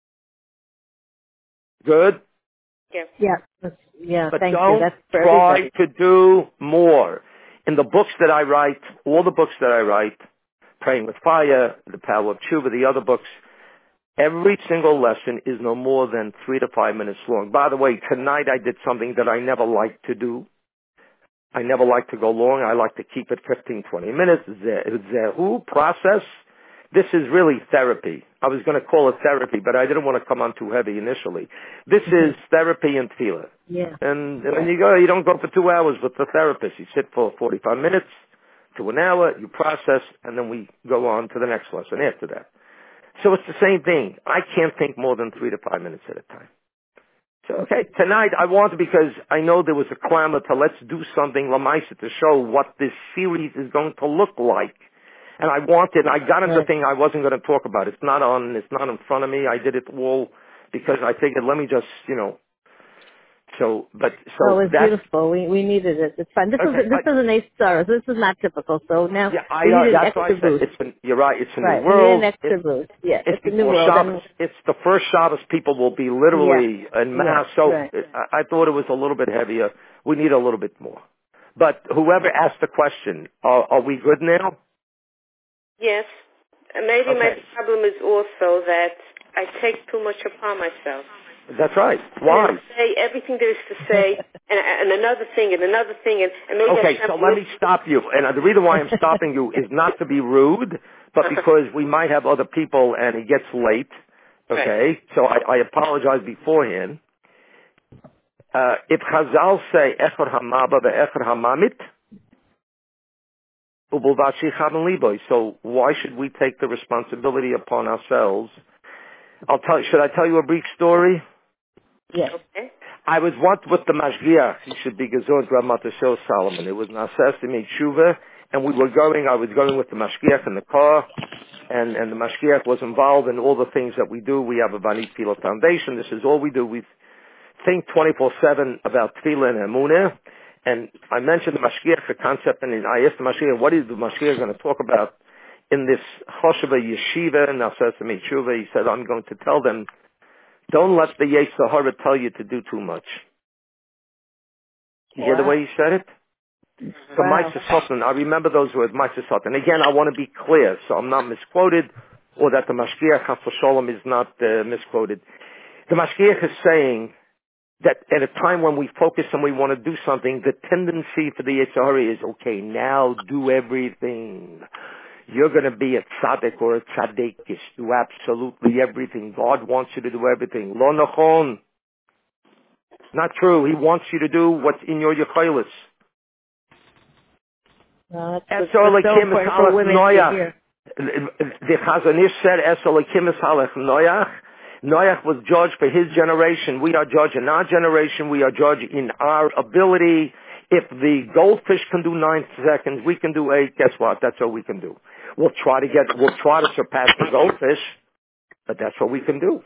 Good? Yeah. Yeah. That's, yeah, but thank don't you. That's for try everybody. to do more. In the books that I write, all the books that I write, Praying with Fire, The Power of Tshuva, the other books, every single lesson is no more than three to five minutes long. By the way, tonight I did something that I never like to do. I never like to go long. I like to keep it fifteen, twenty minutes. Zehu, process. This is really therapy. I was going to call it therapy, but I didn't want to come on too heavy initially. This is therapy and tefillah. Yeah. And, and when you go, you don't go for two hours with the therapist. You sit for forty-five minutes to an hour, you process, and then we go on to the next lesson after that. So it's the same thing. I can't think more than three to five minutes at a time. So, okay, tonight I wanted, because I know there was a clamor to let's do something, Lamaisa, to show what this series is going to look like. And I wanted, I got into the thing I wasn't going to talk about. It's not on, it's not in front of me. I did it all because I figured, let me just, you know, so, but, so oh, it's that's beautiful. We we needed it. It's fine. This okay, is this I, is an ace star. This is not typical. So now yeah, I we know, need an that's extra why I said boost. it's been, you're right, it's a Right. new We world. need an extra It's, boost. Yeah, it's, it's a new before world. Shabbos. It's the first Shabbos people will be literally yeah. en masse. Yeah, So right. I, I thought it was a little bit heavier. We need a little bit more. But whoever asked the question, are, are we good now? Yes. And maybe Okay. my problem is also that I take too much upon myself. That's right. Why? And say everything there is to say, and, and another thing, and another thing, and, and maybe Okay, Hashem so let me stop you. And the reason why I'm stopping you is not to be rude, but because we might have other people and it gets late. Okay, right. So I, I apologize beforehand. Uh, if Chazal say Echer Hamaba ve'Echer Hamamit, so why should we take the responsibility upon ourselves? I'll tell. Should I tell you a brief story? Yes. Okay. I was once with the Mashgiach. He should be Gezod Rav Matashel Solomon. It was Naseh Mei Tshuva, and we were going. I was going with the Mashgiach in the car, and and the Mashgiach was involved in all the things that we do. We have a Bani Tefillah Foundation. This is all we do. We think twenty-four seven about Tefillah and Emunah. And I mentioned the Mashgiach, the concept, and I asked the Mashgiach, what is the Mashgiach going to talk about in this Chosheva Yeshiva, and Naseh Mei Tshuva? He said, I'm going to tell them, don't let the Yetzer Hara tell you to do too much. You wow. hear the way he said it? So wow. Ma'aser Satan, I remember those words, Ma'aser Satan. Again, I want to be clear, so I'm not misquoted, or that the Mashgiach Chas Shalom is not uh, misquoted. The Mashgiach is saying that at a time when we focus and we want to do something, the tendency for the Yetzer Hara is, okay, now do everything. You're going to be a tzaddik or a tzaddikish. Do absolutely everything. God wants you to do everything. Lo nachon. Not true. He wants you to do what's in your yechilas. No, that's, that's that's so important for women to hear. The Chazon Ish said, Es Elokim es halach Noach. Noach was judged for his generation. We are judged in our generation. We are judged in our ability. If the goldfish can do nine seconds, we can do eight. Guess what? That's all we can do. We'll try to get, we'll try to surpass the goldfish, but that's what we can do.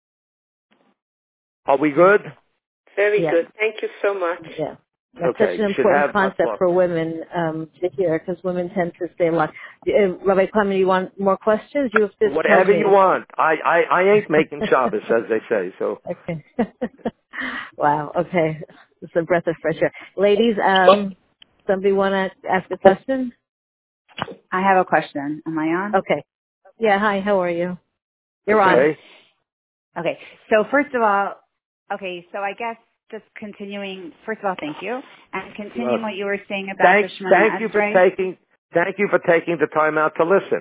Are we good? Very yeah. good. Thank you so much. Yeah. That's okay. such an You important concept for women um, to hear, because women tend to stay locked. Uh, Rabbi Clement, you want more questions? You have to Whatever you want. I, I, I ain't making Shabbos, as they say. So. Okay. Wow. Okay. It's a breath of fresh air. Ladies, um, somebody want to ask a question? I have a question. Am I on? Okay. Yeah. Hi. How are you? You're okay. on. Okay. So first of all, okay. So I guess just continuing. First of all, thank you, and continuing well, what you were saying about thank, the Shemona Thank you for Esrei. taking. Thank you for taking the time out to listen.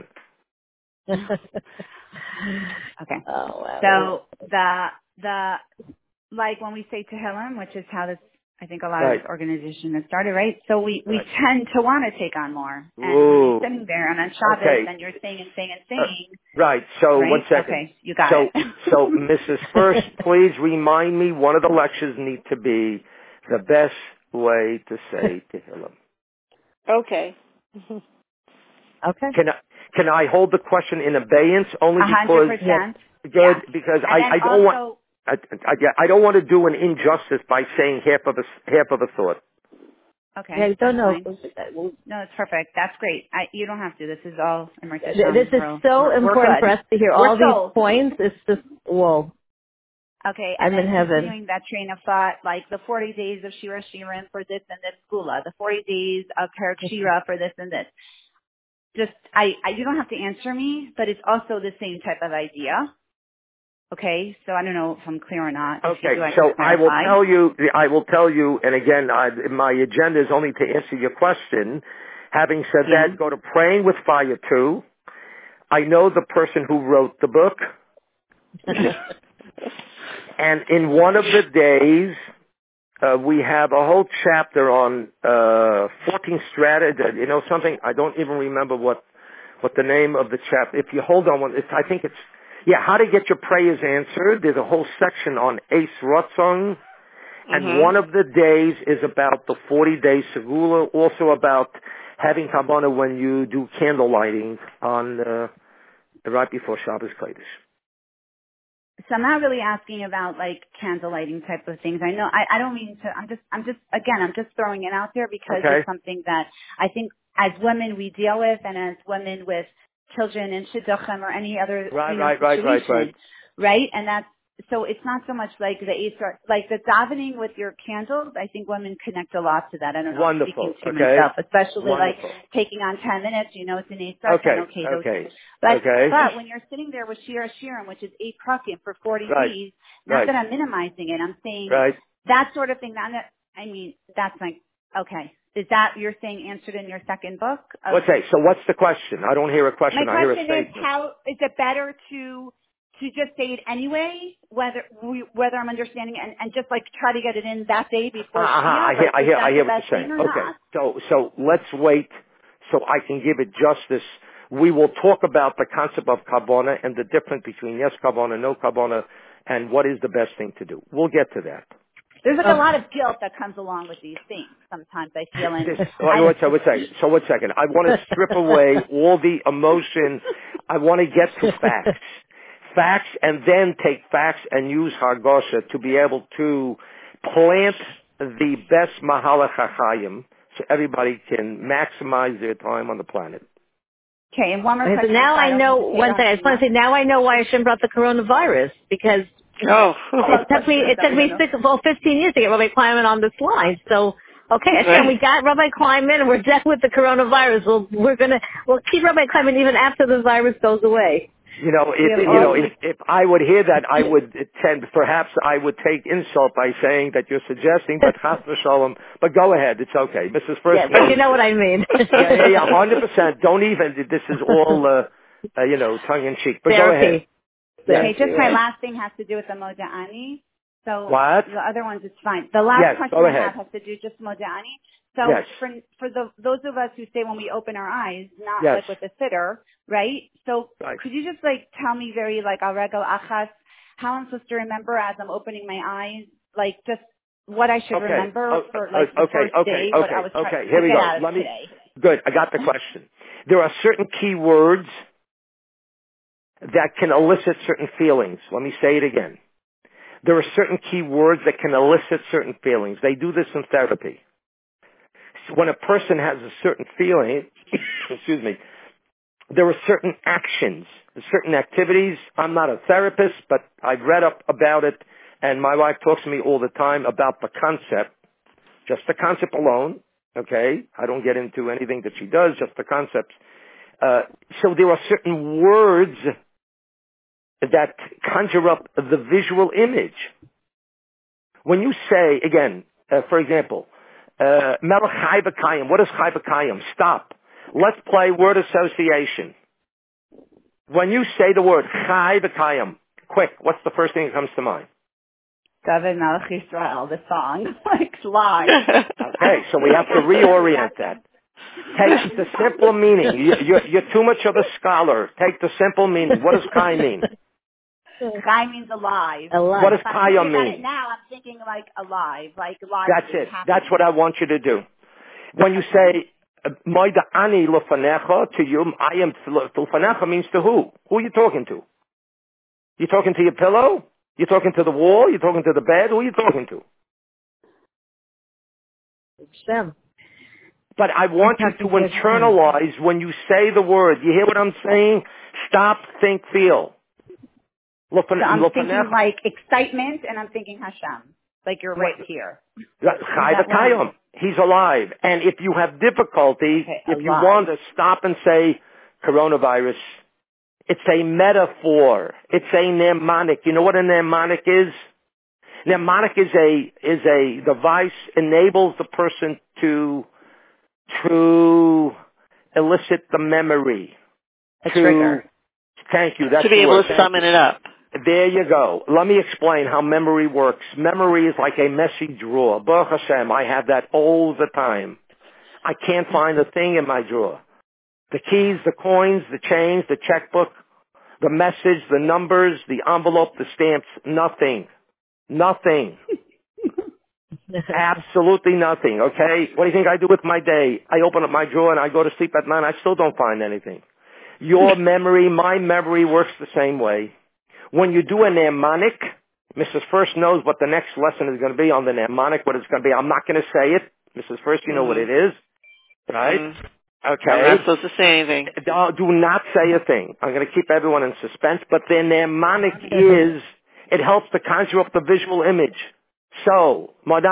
Okay. Oh, wow. So the the like when we say Tehillim, which is how this I think a lot right. of organizations have started, right? So we, we Right. tend to want to take on more. And Ooh. when you're sitting there and on Shabbos Okay. and you're saying and saying and Uh, saying. right. So right? one second. Okay, you got so, it. so Missus First, please remind me one of the lectures need to be the best way to say Tehillim. Okay. Okay. Can I, can I hold the question in abeyance only A hundred because, percent. good, Yeah. because And I, then I don't want, also, I, I, I don't want to do an injustice by saying half of a, half of a thought. okay. Yeah, I don't know. fine. No, it's perfect. That's great. I, you don't have to. This is all emergency. This is so we're, important we're for us to hear we're all sold. these points. It's just, whoa. Okay, and I'm then in heaven. continuing that train of thought, like the forty days of Shira Shirin for this and this Gula, the forty days of Perak Shira for this and this. Just, I, I, you don't have to answer me, but it's also the same type of idea. Okay, so I don't know if I'm clear or not. If Okay, you do, I so can I will clarify. tell you, I will tell you, and again, I, my agenda is only to answer your question. Having said Yeah. that, go to Praying with Fire two. I know the person who wrote the book. And in one of the days, uh, we have a whole chapter on uh, fourteen strategy. You know something? I don't even remember what what the name of the chapter. If you hold on one, it's, I think it's yeah, how to get your prayers answered. There's a whole section on Ace Rotzong, and Mhm. one of the days is about the forty day segula. Also about having kabbana when you do candle lighting on uh, right before Shabbos Kodesh. So I'm not really asking about like candle lighting type of things. I know I, I don't mean to. I'm just I'm just again I'm just throwing it out there because Okay. it's something that I think as women we deal with, and as women with children in shidduchim or any other Right, you know, right, right, situation, right, right. right? And that's so it's not so much like the Eser, like the davening with your candles. I think women connect a lot to that. I don't know. Wonderful. Speaking to Okay. myself, especially Wonderful. like taking on ten minutes. You know, it's an Eser. Okay. Okay, those Okay. But, Okay. but when you're sitting there with Shira Shirim, which is eight prakim for forty Right. days, not Right. that I'm minimizing it, I'm saying Right. that sort of thing. Not that, I mean, that's like, okay. Is that you're saying answered in your second book? Of, What's that? So what's the question? I don't hear a question. my I hear a question is, statement. how is it better to to just say it anyway, whether we, whether I'm understanding, and, and just like try to get it in that day before Uh-huh. Shia? I hear, Like, I is hear, that I hear the what best you're saying. thing or Okay. not? So, so let's wait so I can give it justice. We will talk about the concept of kabbana and the difference between yes kabbana, no kabbana, and what is the best thing to do. We'll get to that. There's like Oh. a lot of guilt that comes along with these things. Sometimes I feel, and This, I, wait, so one second. So one second. I want to strip away all the emotion. I want to get to facts. Facts, and then take facts and use Hargosha to be able to plant the best Mahalach HaChaim so everybody can maximize their time on the planet. okay, and one more Okay, so question. now I I don't know, mean to say one it thing, I on just want to say, now I know why Hashem brought the coronavirus, because Oh. it took me, it took me six, well, fifteen years to get Rabbi Kleinman on this line. So, okay, Hashem, we got Rabbi Kleinman and we're done with the coronavirus. We'll, we're gonna, we'll keep Rabbi Kleinman even after the virus goes away. You know, if, have you know, all if, if I would hear that, I would tend, perhaps I would take insult by saying that you're suggesting, but chas v'shalom, but go ahead, it's okay. Missus First, Yeah, but you know what I mean. yeah, yeah, yeah, one hundred percent. Don't even, this is all, uh, uh, you know, tongue-in-cheek, but go ahead. Therapy. Yes. Okay, just my last thing has to do with the Moda'ani. So What? the other ones is fine. The last Yes, question go I ahead. have has to do just Moda'ani. So Yes. for for the those of us who say when we open our eyes, not Yes. like with the sitter, right? So Right. could you just like tell me very like al regal achas how I'm supposed to remember as I'm opening my eyes, like just what I should Okay. remember Oh, for like the okay, first okay, day, okay, what I was trying okay. to Here we get go. out of Let me, today. good, I got the question. There are certain key words that can elicit certain feelings. Let me say it again. There are certain key words that can elicit certain feelings. They do this in therapy. So when a person has a certain feeling, excuse me, there are certain actions, certain activities. I'm not a therapist, but I've read up about it, and my wife talks to me all the time about the concept, just the concept alone, okay? I don't get into anything that she does, just the concepts. Uh, so there are certain words that conjure up the visual image. When you say, again, uh, for example, uh, Melech Chai B'Kayim, what is Chai B'Kayim? Stop. Let's play word association. When you say the word Chai B'Kayim, quick, what's the first thing that comes to mind? David Melech Yisrael, the song, like live. Okay, so we have to reorient that. Take the simple meaning. You, you're, you're too much of a scholar. Take the simple meaning. What does Kai mean? Kai means alive. Alive. What does If I'm Kaya thinking about mean? it now, I'm thinking like alive, like alive. That's it. That's what I want you to do. When you say, Moida ani lufanecha to you, I am lufanecha means to who? Who are you talking to? You talking to your pillow? You talking to the wall? You talking to the bed? Who are you talking to? Shem. But I want you to internalize when you say the word. You hear what I'm saying? Stop, think, feel. So I'm thinking like excitement, and I'm thinking Hashem. Like you're right here. Chai v'kayim. He's alive. And if you have difficulty, Okay, if you alive. want to stop and say coronavirus, it's a metaphor. It's a mnemonic. You know what a mnemonic is? Mnemonic is a is a device enables the person to to elicit the memory. A to, trigger. Thank you. That's to be the able word. to Thank summon you. it up. There you go. Let me explain how memory works. Memory is like a messy drawer. Baruch Hashem, I have that all the time. I can't find a thing in my drawer. The keys, the coins, the change, the checkbook, the message, the numbers, the envelope, the stamps, nothing. Nothing. Absolutely nothing, okay? What do you think I do with my day? I open up my drawer and I go to sleep at night and I still don't find anything. Your memory, my memory works the same way. When you do a mnemonic, Missus First knows what the next lesson is going to be on the mnemonic, what it's going to be. I'm not going to say it. Missus First, you know Mm-hmm. what it is, right? Mm-hmm. Okay. I'm not supposed to say anything. Do not say a thing. I'm going to keep everyone in suspense, but the mnemonic is, it helps to conjure up the visual image. So,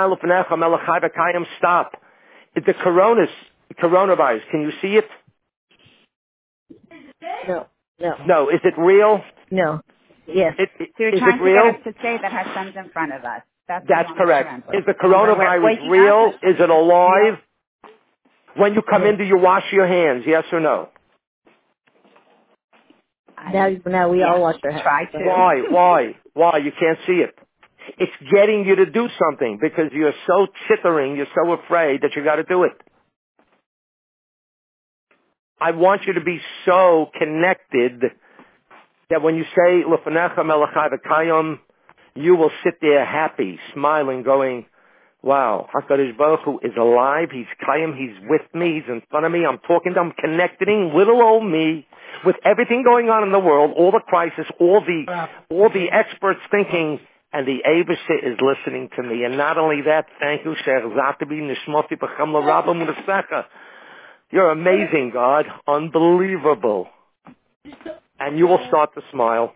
stop. The coronas, coronavirus, can you see it? No. No. No. Is it real? No. Yes. It, it, So you're is trying it to real? get us to say that Hashem's in front of us. That's, That's what correct. Is the Remember, we're coronavirus waking real? up, Is it alive? real? When you come in, do you wash your hands? Yes or no? Now, now we yeah, all wash our hands. Try to. Why? Why? Why? You can't see it. It's getting you to do something because you're so chittering, you're so afraid that you got to do it. I want you to be so connected that when you say L'fanecha melechai v'kayim, you will sit there happy, smiling, going, wow, HaKadosh Baruch Hu is alive, He's Kayim, He's with me, He's in front of me, I'm talking to Him, connecting little old me with everything going on in the world, all the crisis, all the, all the experts thinking, and the Eibusha is listening to me. And not only that, thank you, you're amazing, God, unbelievable. And you will start to smile.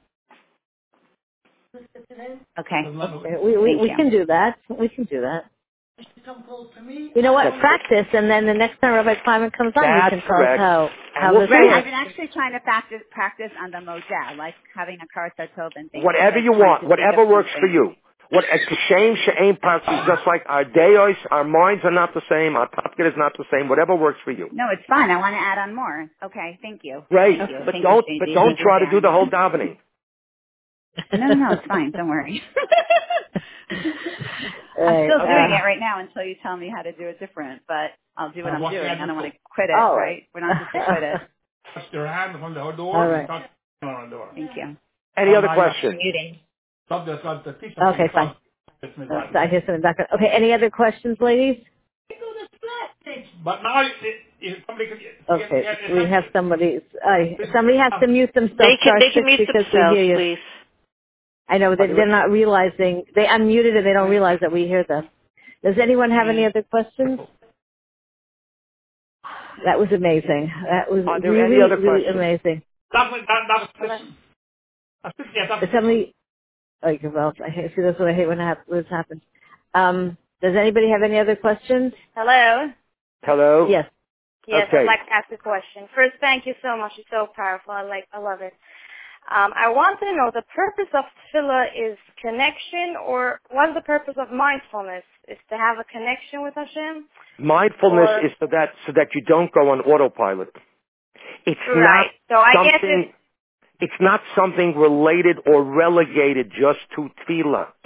Okay. Okay. We, we, we you. can do that. We can do that. You know what? That's Practice, and then the next time Rabbi Kleiman comes on, That's you can tell correct. us how, how we'll this Right, I've works. been actually trying to practice practice on the Mojah, like having a Karta Tobin thing. Whatever like you trying want, to whatever think of works for something. you. What shame, she'ain parts is just like our dayos, our minds are not the same, our tafkid is not the same. Whatever works for you. No, it's fine. I want to add on more. Okay, thank you. Great, Thank you. but Thank don't, you, but J D. don't Thank you try to very do the whole much. davening. No, no, no, it's fine. Don't worry. I'm Right, still doing uh, it right now until you tell me how to do it different, but I'll do what Uh, I'm what doing. can I I don't do? want to quit it, All right? right. We're not supposed to quit it. Touch their hand on the door All and right. touch on the door. Thank you. Any other questions? Muting. Stop the, stop the teacher. Okay, fine. Uh, I guess I'm back. Okay, any other questions, ladies? But now, if, if somebody could... Okay, we have somebody, uh, somebody has to mute themselves They can, star they can six mute because we themselves, hear you. please. I know, they, they're not realizing, they unmuted and they don't realize that we hear them. Does anyone have any other questions? That was amazing. That was Are there really, any other really questions? amazing. That was, that, that was, I think, yeah, that was, Somebody, oh, well, I hate, see, that's what I hate when it hap- when this happens. Um, does anybody have any other questions? Hello. Hello? Yes. Yes, Okay. I'd like to ask a question. First, thank you so much. It's so powerful. I like, I love it. Um, I want to know the purpose of tefillah is connection, or what's the purpose of mindfulness? Is to have a connection with Hashem? Mindfulness Or- is so that, so that you don't go on autopilot. It's Right. So I not guess something, it's, it's not something related or relegated just to tefillah.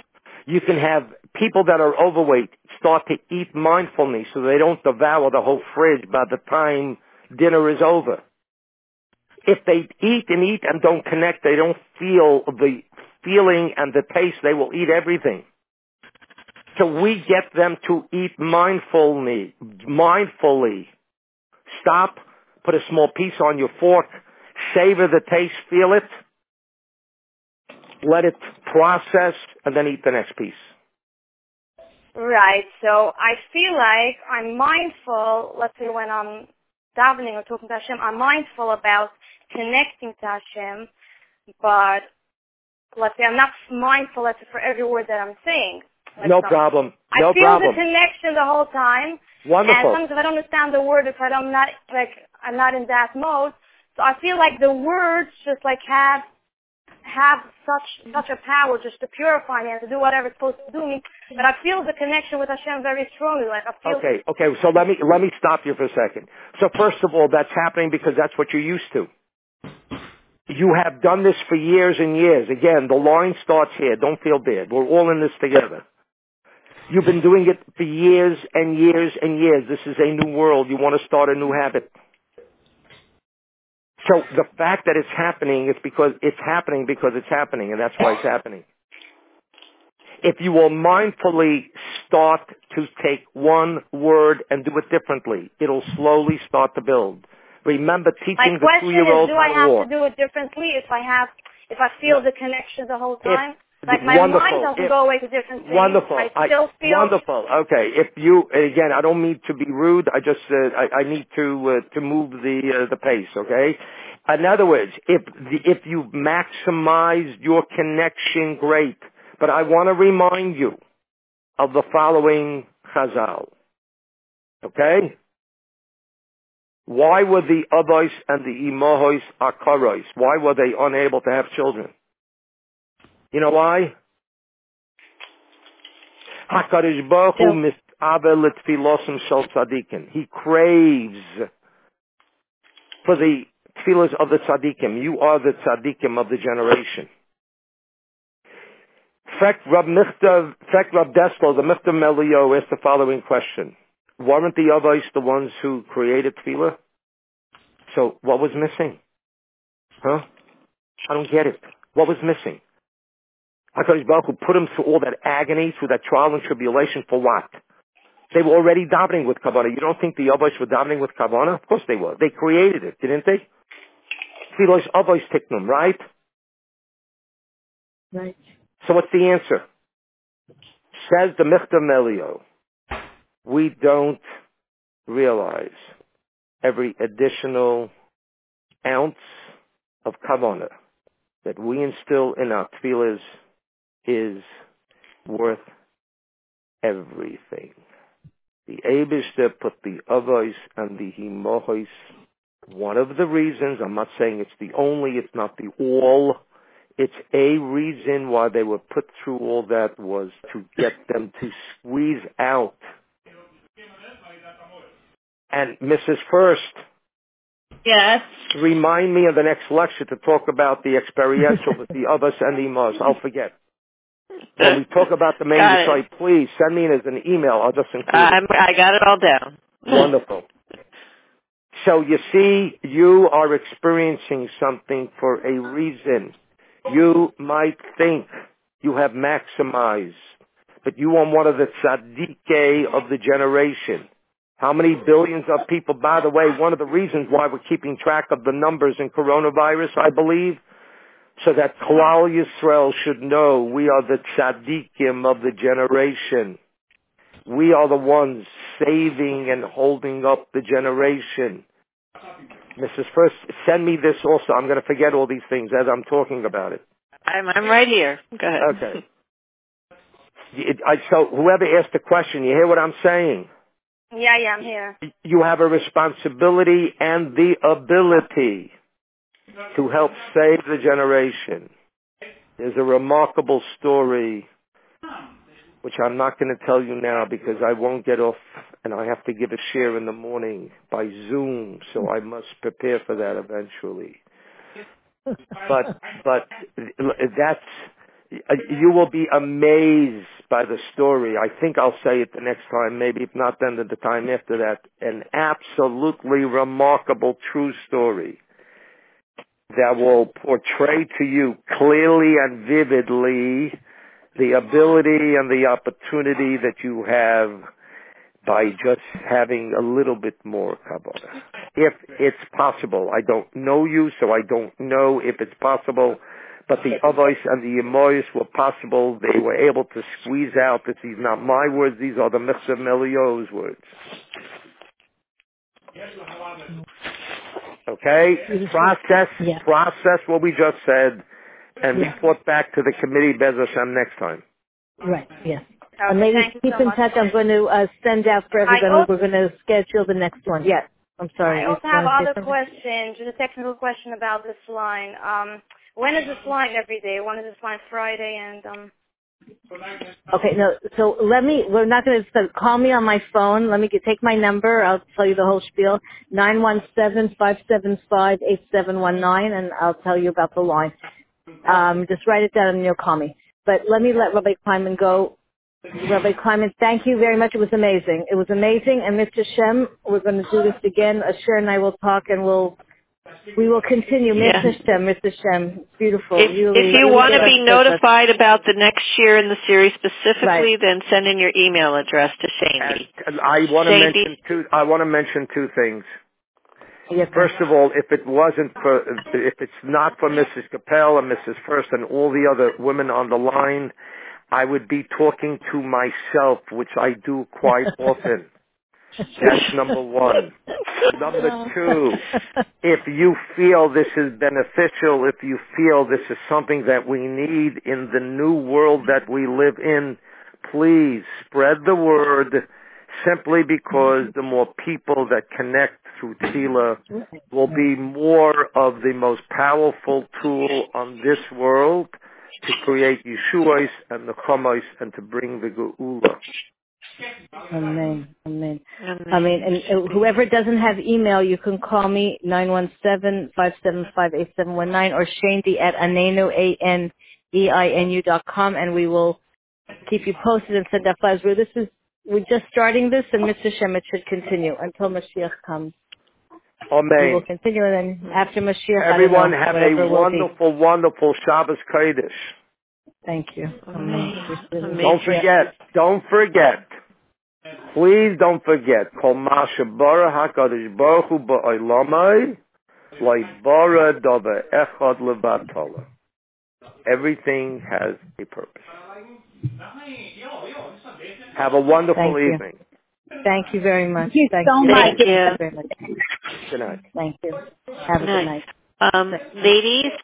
You can have people that are overweight start to eat mindfully so they don't devour the whole fridge by the time dinner is over. If they eat and eat and don't connect, they don't feel the feeling and the taste, they will eat everything. So we get them to eat mindfully, mindfully. Stop, put a small piece on your fork, savor the taste, feel it, let it process, and then eat the next piece. Right. So I feel like I'm mindful, let's say when I'm davening or talking to Hashem, I'm mindful about connecting to Hashem, but let's say I'm not mindful, let's say, for every word that I'm saying. Like no some, problem. No I feel problem. the connection the whole time. Wonderful. And sometimes if I don't understand the word, if I don't not like I'm not in that mode, so I feel like the words just like have have such such a power just to purify me and to do whatever it's supposed to do me. But I feel the connection with Hashem very strongly. Like I feel. Okay, okay. So let me let me stop you for a second. So first of all, that's happening because that's what you're used to. You have done this for years and years. Again, the line starts here. Don't feel bad. We're all in this together. You've been doing it for years and years and years. This is a new world. You want to start a new habit. So the fact that it's happening is because it's happening because it's happening, and that's why it's happening. If you will mindfully start to take one word and do it differently, it'll slowly start to build. Remember teaching the two-year-old My question is, do I how to walk. have to do it differently if I have, if I feel the connection the whole time? If, like my wonderful. mind doesn't if, go away to different things. Wonderful. I still I, feel wonderful. Okay. If you, again, I don't mean to be rude. I just, uh, I, I need to uh, to move the uh, the pace. Okay. In other words, if the, if you've maximized your connection, great. But I want to remind you of the following chazal. Okay? Why were the Abos and the Imohos Akaros? Why were they unable to have children? You know why? HaKadosh Baruch Hu mis'avel l'tfilosim shel tzadikim. He craves for the tefillas of the tzadikim. You are the tzadikim of the generation. Fek Rab Michtav, Fek Rab Dessler, the Michtav Melio asked the following question. Weren't the Avos the ones who created tefillah? So what was missing? Huh? I don't get it. What was missing? HaKadosh Baruch Hu put them through all that agony, through that trial and tribulation for what? They were already davening with Kavanah. You don't think the Avos were davening with Kavanah? Of course they were. They created it, didn't they? Tefillos Avos Tiknum, right? Right. So what's the answer? Says the Michtav Melio, we don't realize every additional ounce of kavanah that we instill in our tefillahs is worth everything. The Eibishter put the Avos and the Himohos. One of the reasons, I'm not saying it's the only, it's not the all, it's a reason why they were put through all that was to get them to squeeze out. And Missus First, yes, remind me of the next lecture to talk about the experiential with the Avos and the Imos. I'll forget. When we talk about the main site, please send me in as an email. I'll just include I'm, it. I got it all down. Wonderful. So you see, you are experiencing something for a reason. You might think you have maximized, but you are one of the tzadikei of the generation. How many billions of people, by the way, one of the reasons why we're keeping track of the numbers in coronavirus, I believe, so that Klal Yisrael should know we are the tzaddikim of the generation. We are the ones saving and holding up the generation. Missus First, send me this also. I'm going to forget all these things as I'm talking about it. I'm, I'm right here. Go ahead. Okay. It, I, so whoever asked the question, you hear what I'm saying? Yeah, yeah, I'm here. You have a responsibility and the ability to help save the generation. There's a remarkable story, which I'm not going to tell you now because I won't get off and I have to give a share in the morning by Zoom, so I must prepare for that eventually. But, but that's, you will be amazed by the story. I think I'll say it the next time, maybe if not then the time after that. An absolutely remarkable true story that will portray to you clearly and vividly the ability and the opportunity that you have by just having a little bit more Kabbalah. If it's possible. I don't know you, so I don't know if it's possible, but the Avos and the Yemois were possible. They were able to squeeze out that these are not my words, these are the Mitzvah Melio's words. Okay? Process, yeah. process what we just said, and Yeah. report back to the committee, Bez Hashem, next time. Right, yes. Okay, And ladies, thank you keep so in much. touch. I'm going to uh, send out for I everybody. also- We're going to schedule the next one. Yes. I'm sorry. I you also have wanna say other something? questions, just a technical question about this line. Um, when is this line every day? When is this line Friday? And um, Okay, no, so let me, we're not going to, so call me on my phone. Let me get, take my number. I'll tell you the whole spiel. nine one seven, five seven five, eight seven one nine, and I'll tell you about the line. Um, just write it down and you'll call me. But let me let Rabbi Kleiman go. Rabbi Kleiman, thank you very much. It was amazing. It was amazing. And Mister Shem, we're going to do this again. Asher and I will talk and we'll, we will continue. Yeah. Mister Shem, Mister Shem. It's beautiful. If, really, if you really want to good. be notified about the next year in the series specifically, Right. then send in your email address to And, Shandy. and I want to Shandy. mention two. I want to mention two things. Yes, First of all, if it wasn't for, if it's not for Missus Capel and Missus First and all the other women on the line, I would be talking to myself, which I do quite often. That's number one. Number two, if you feel this is beneficial, if you feel this is something that we need in the new world that we live in, please spread the word, simply because the more people that connect through Tefillah will be more of the most powerful tool on this world to create Yeshuas and the Chomos and to bring the Geula. Amen. Amen. I mean, and uh, whoever doesn't have email, you can call me nine one seven, five seven five, eight seven one nine or Shandy at anenu, A N E I N U dot com, and we will keep you posted and send out files. This is, we're just starting this, and Mister Shem, it should continue until Mashiach comes. Amen. We will continue, and then after Mashiach, Everyone I don't know, have whatever a it will wonderful, be. wonderful Shabbos Kodesh. Thank you. Amen. Amen. Don't forget, don't forget. Please don't forget. Kol ma shebara HaKadosh Baruch Hu ba'olamai lo bara davar echad levatala. Everything has a purpose. Have a wonderful Thank you. evening. Thank you very much. Thank you Thank so you. much. Thank you. Very much. Good night. Thank you. Have a good Nice. night. Um, ladies,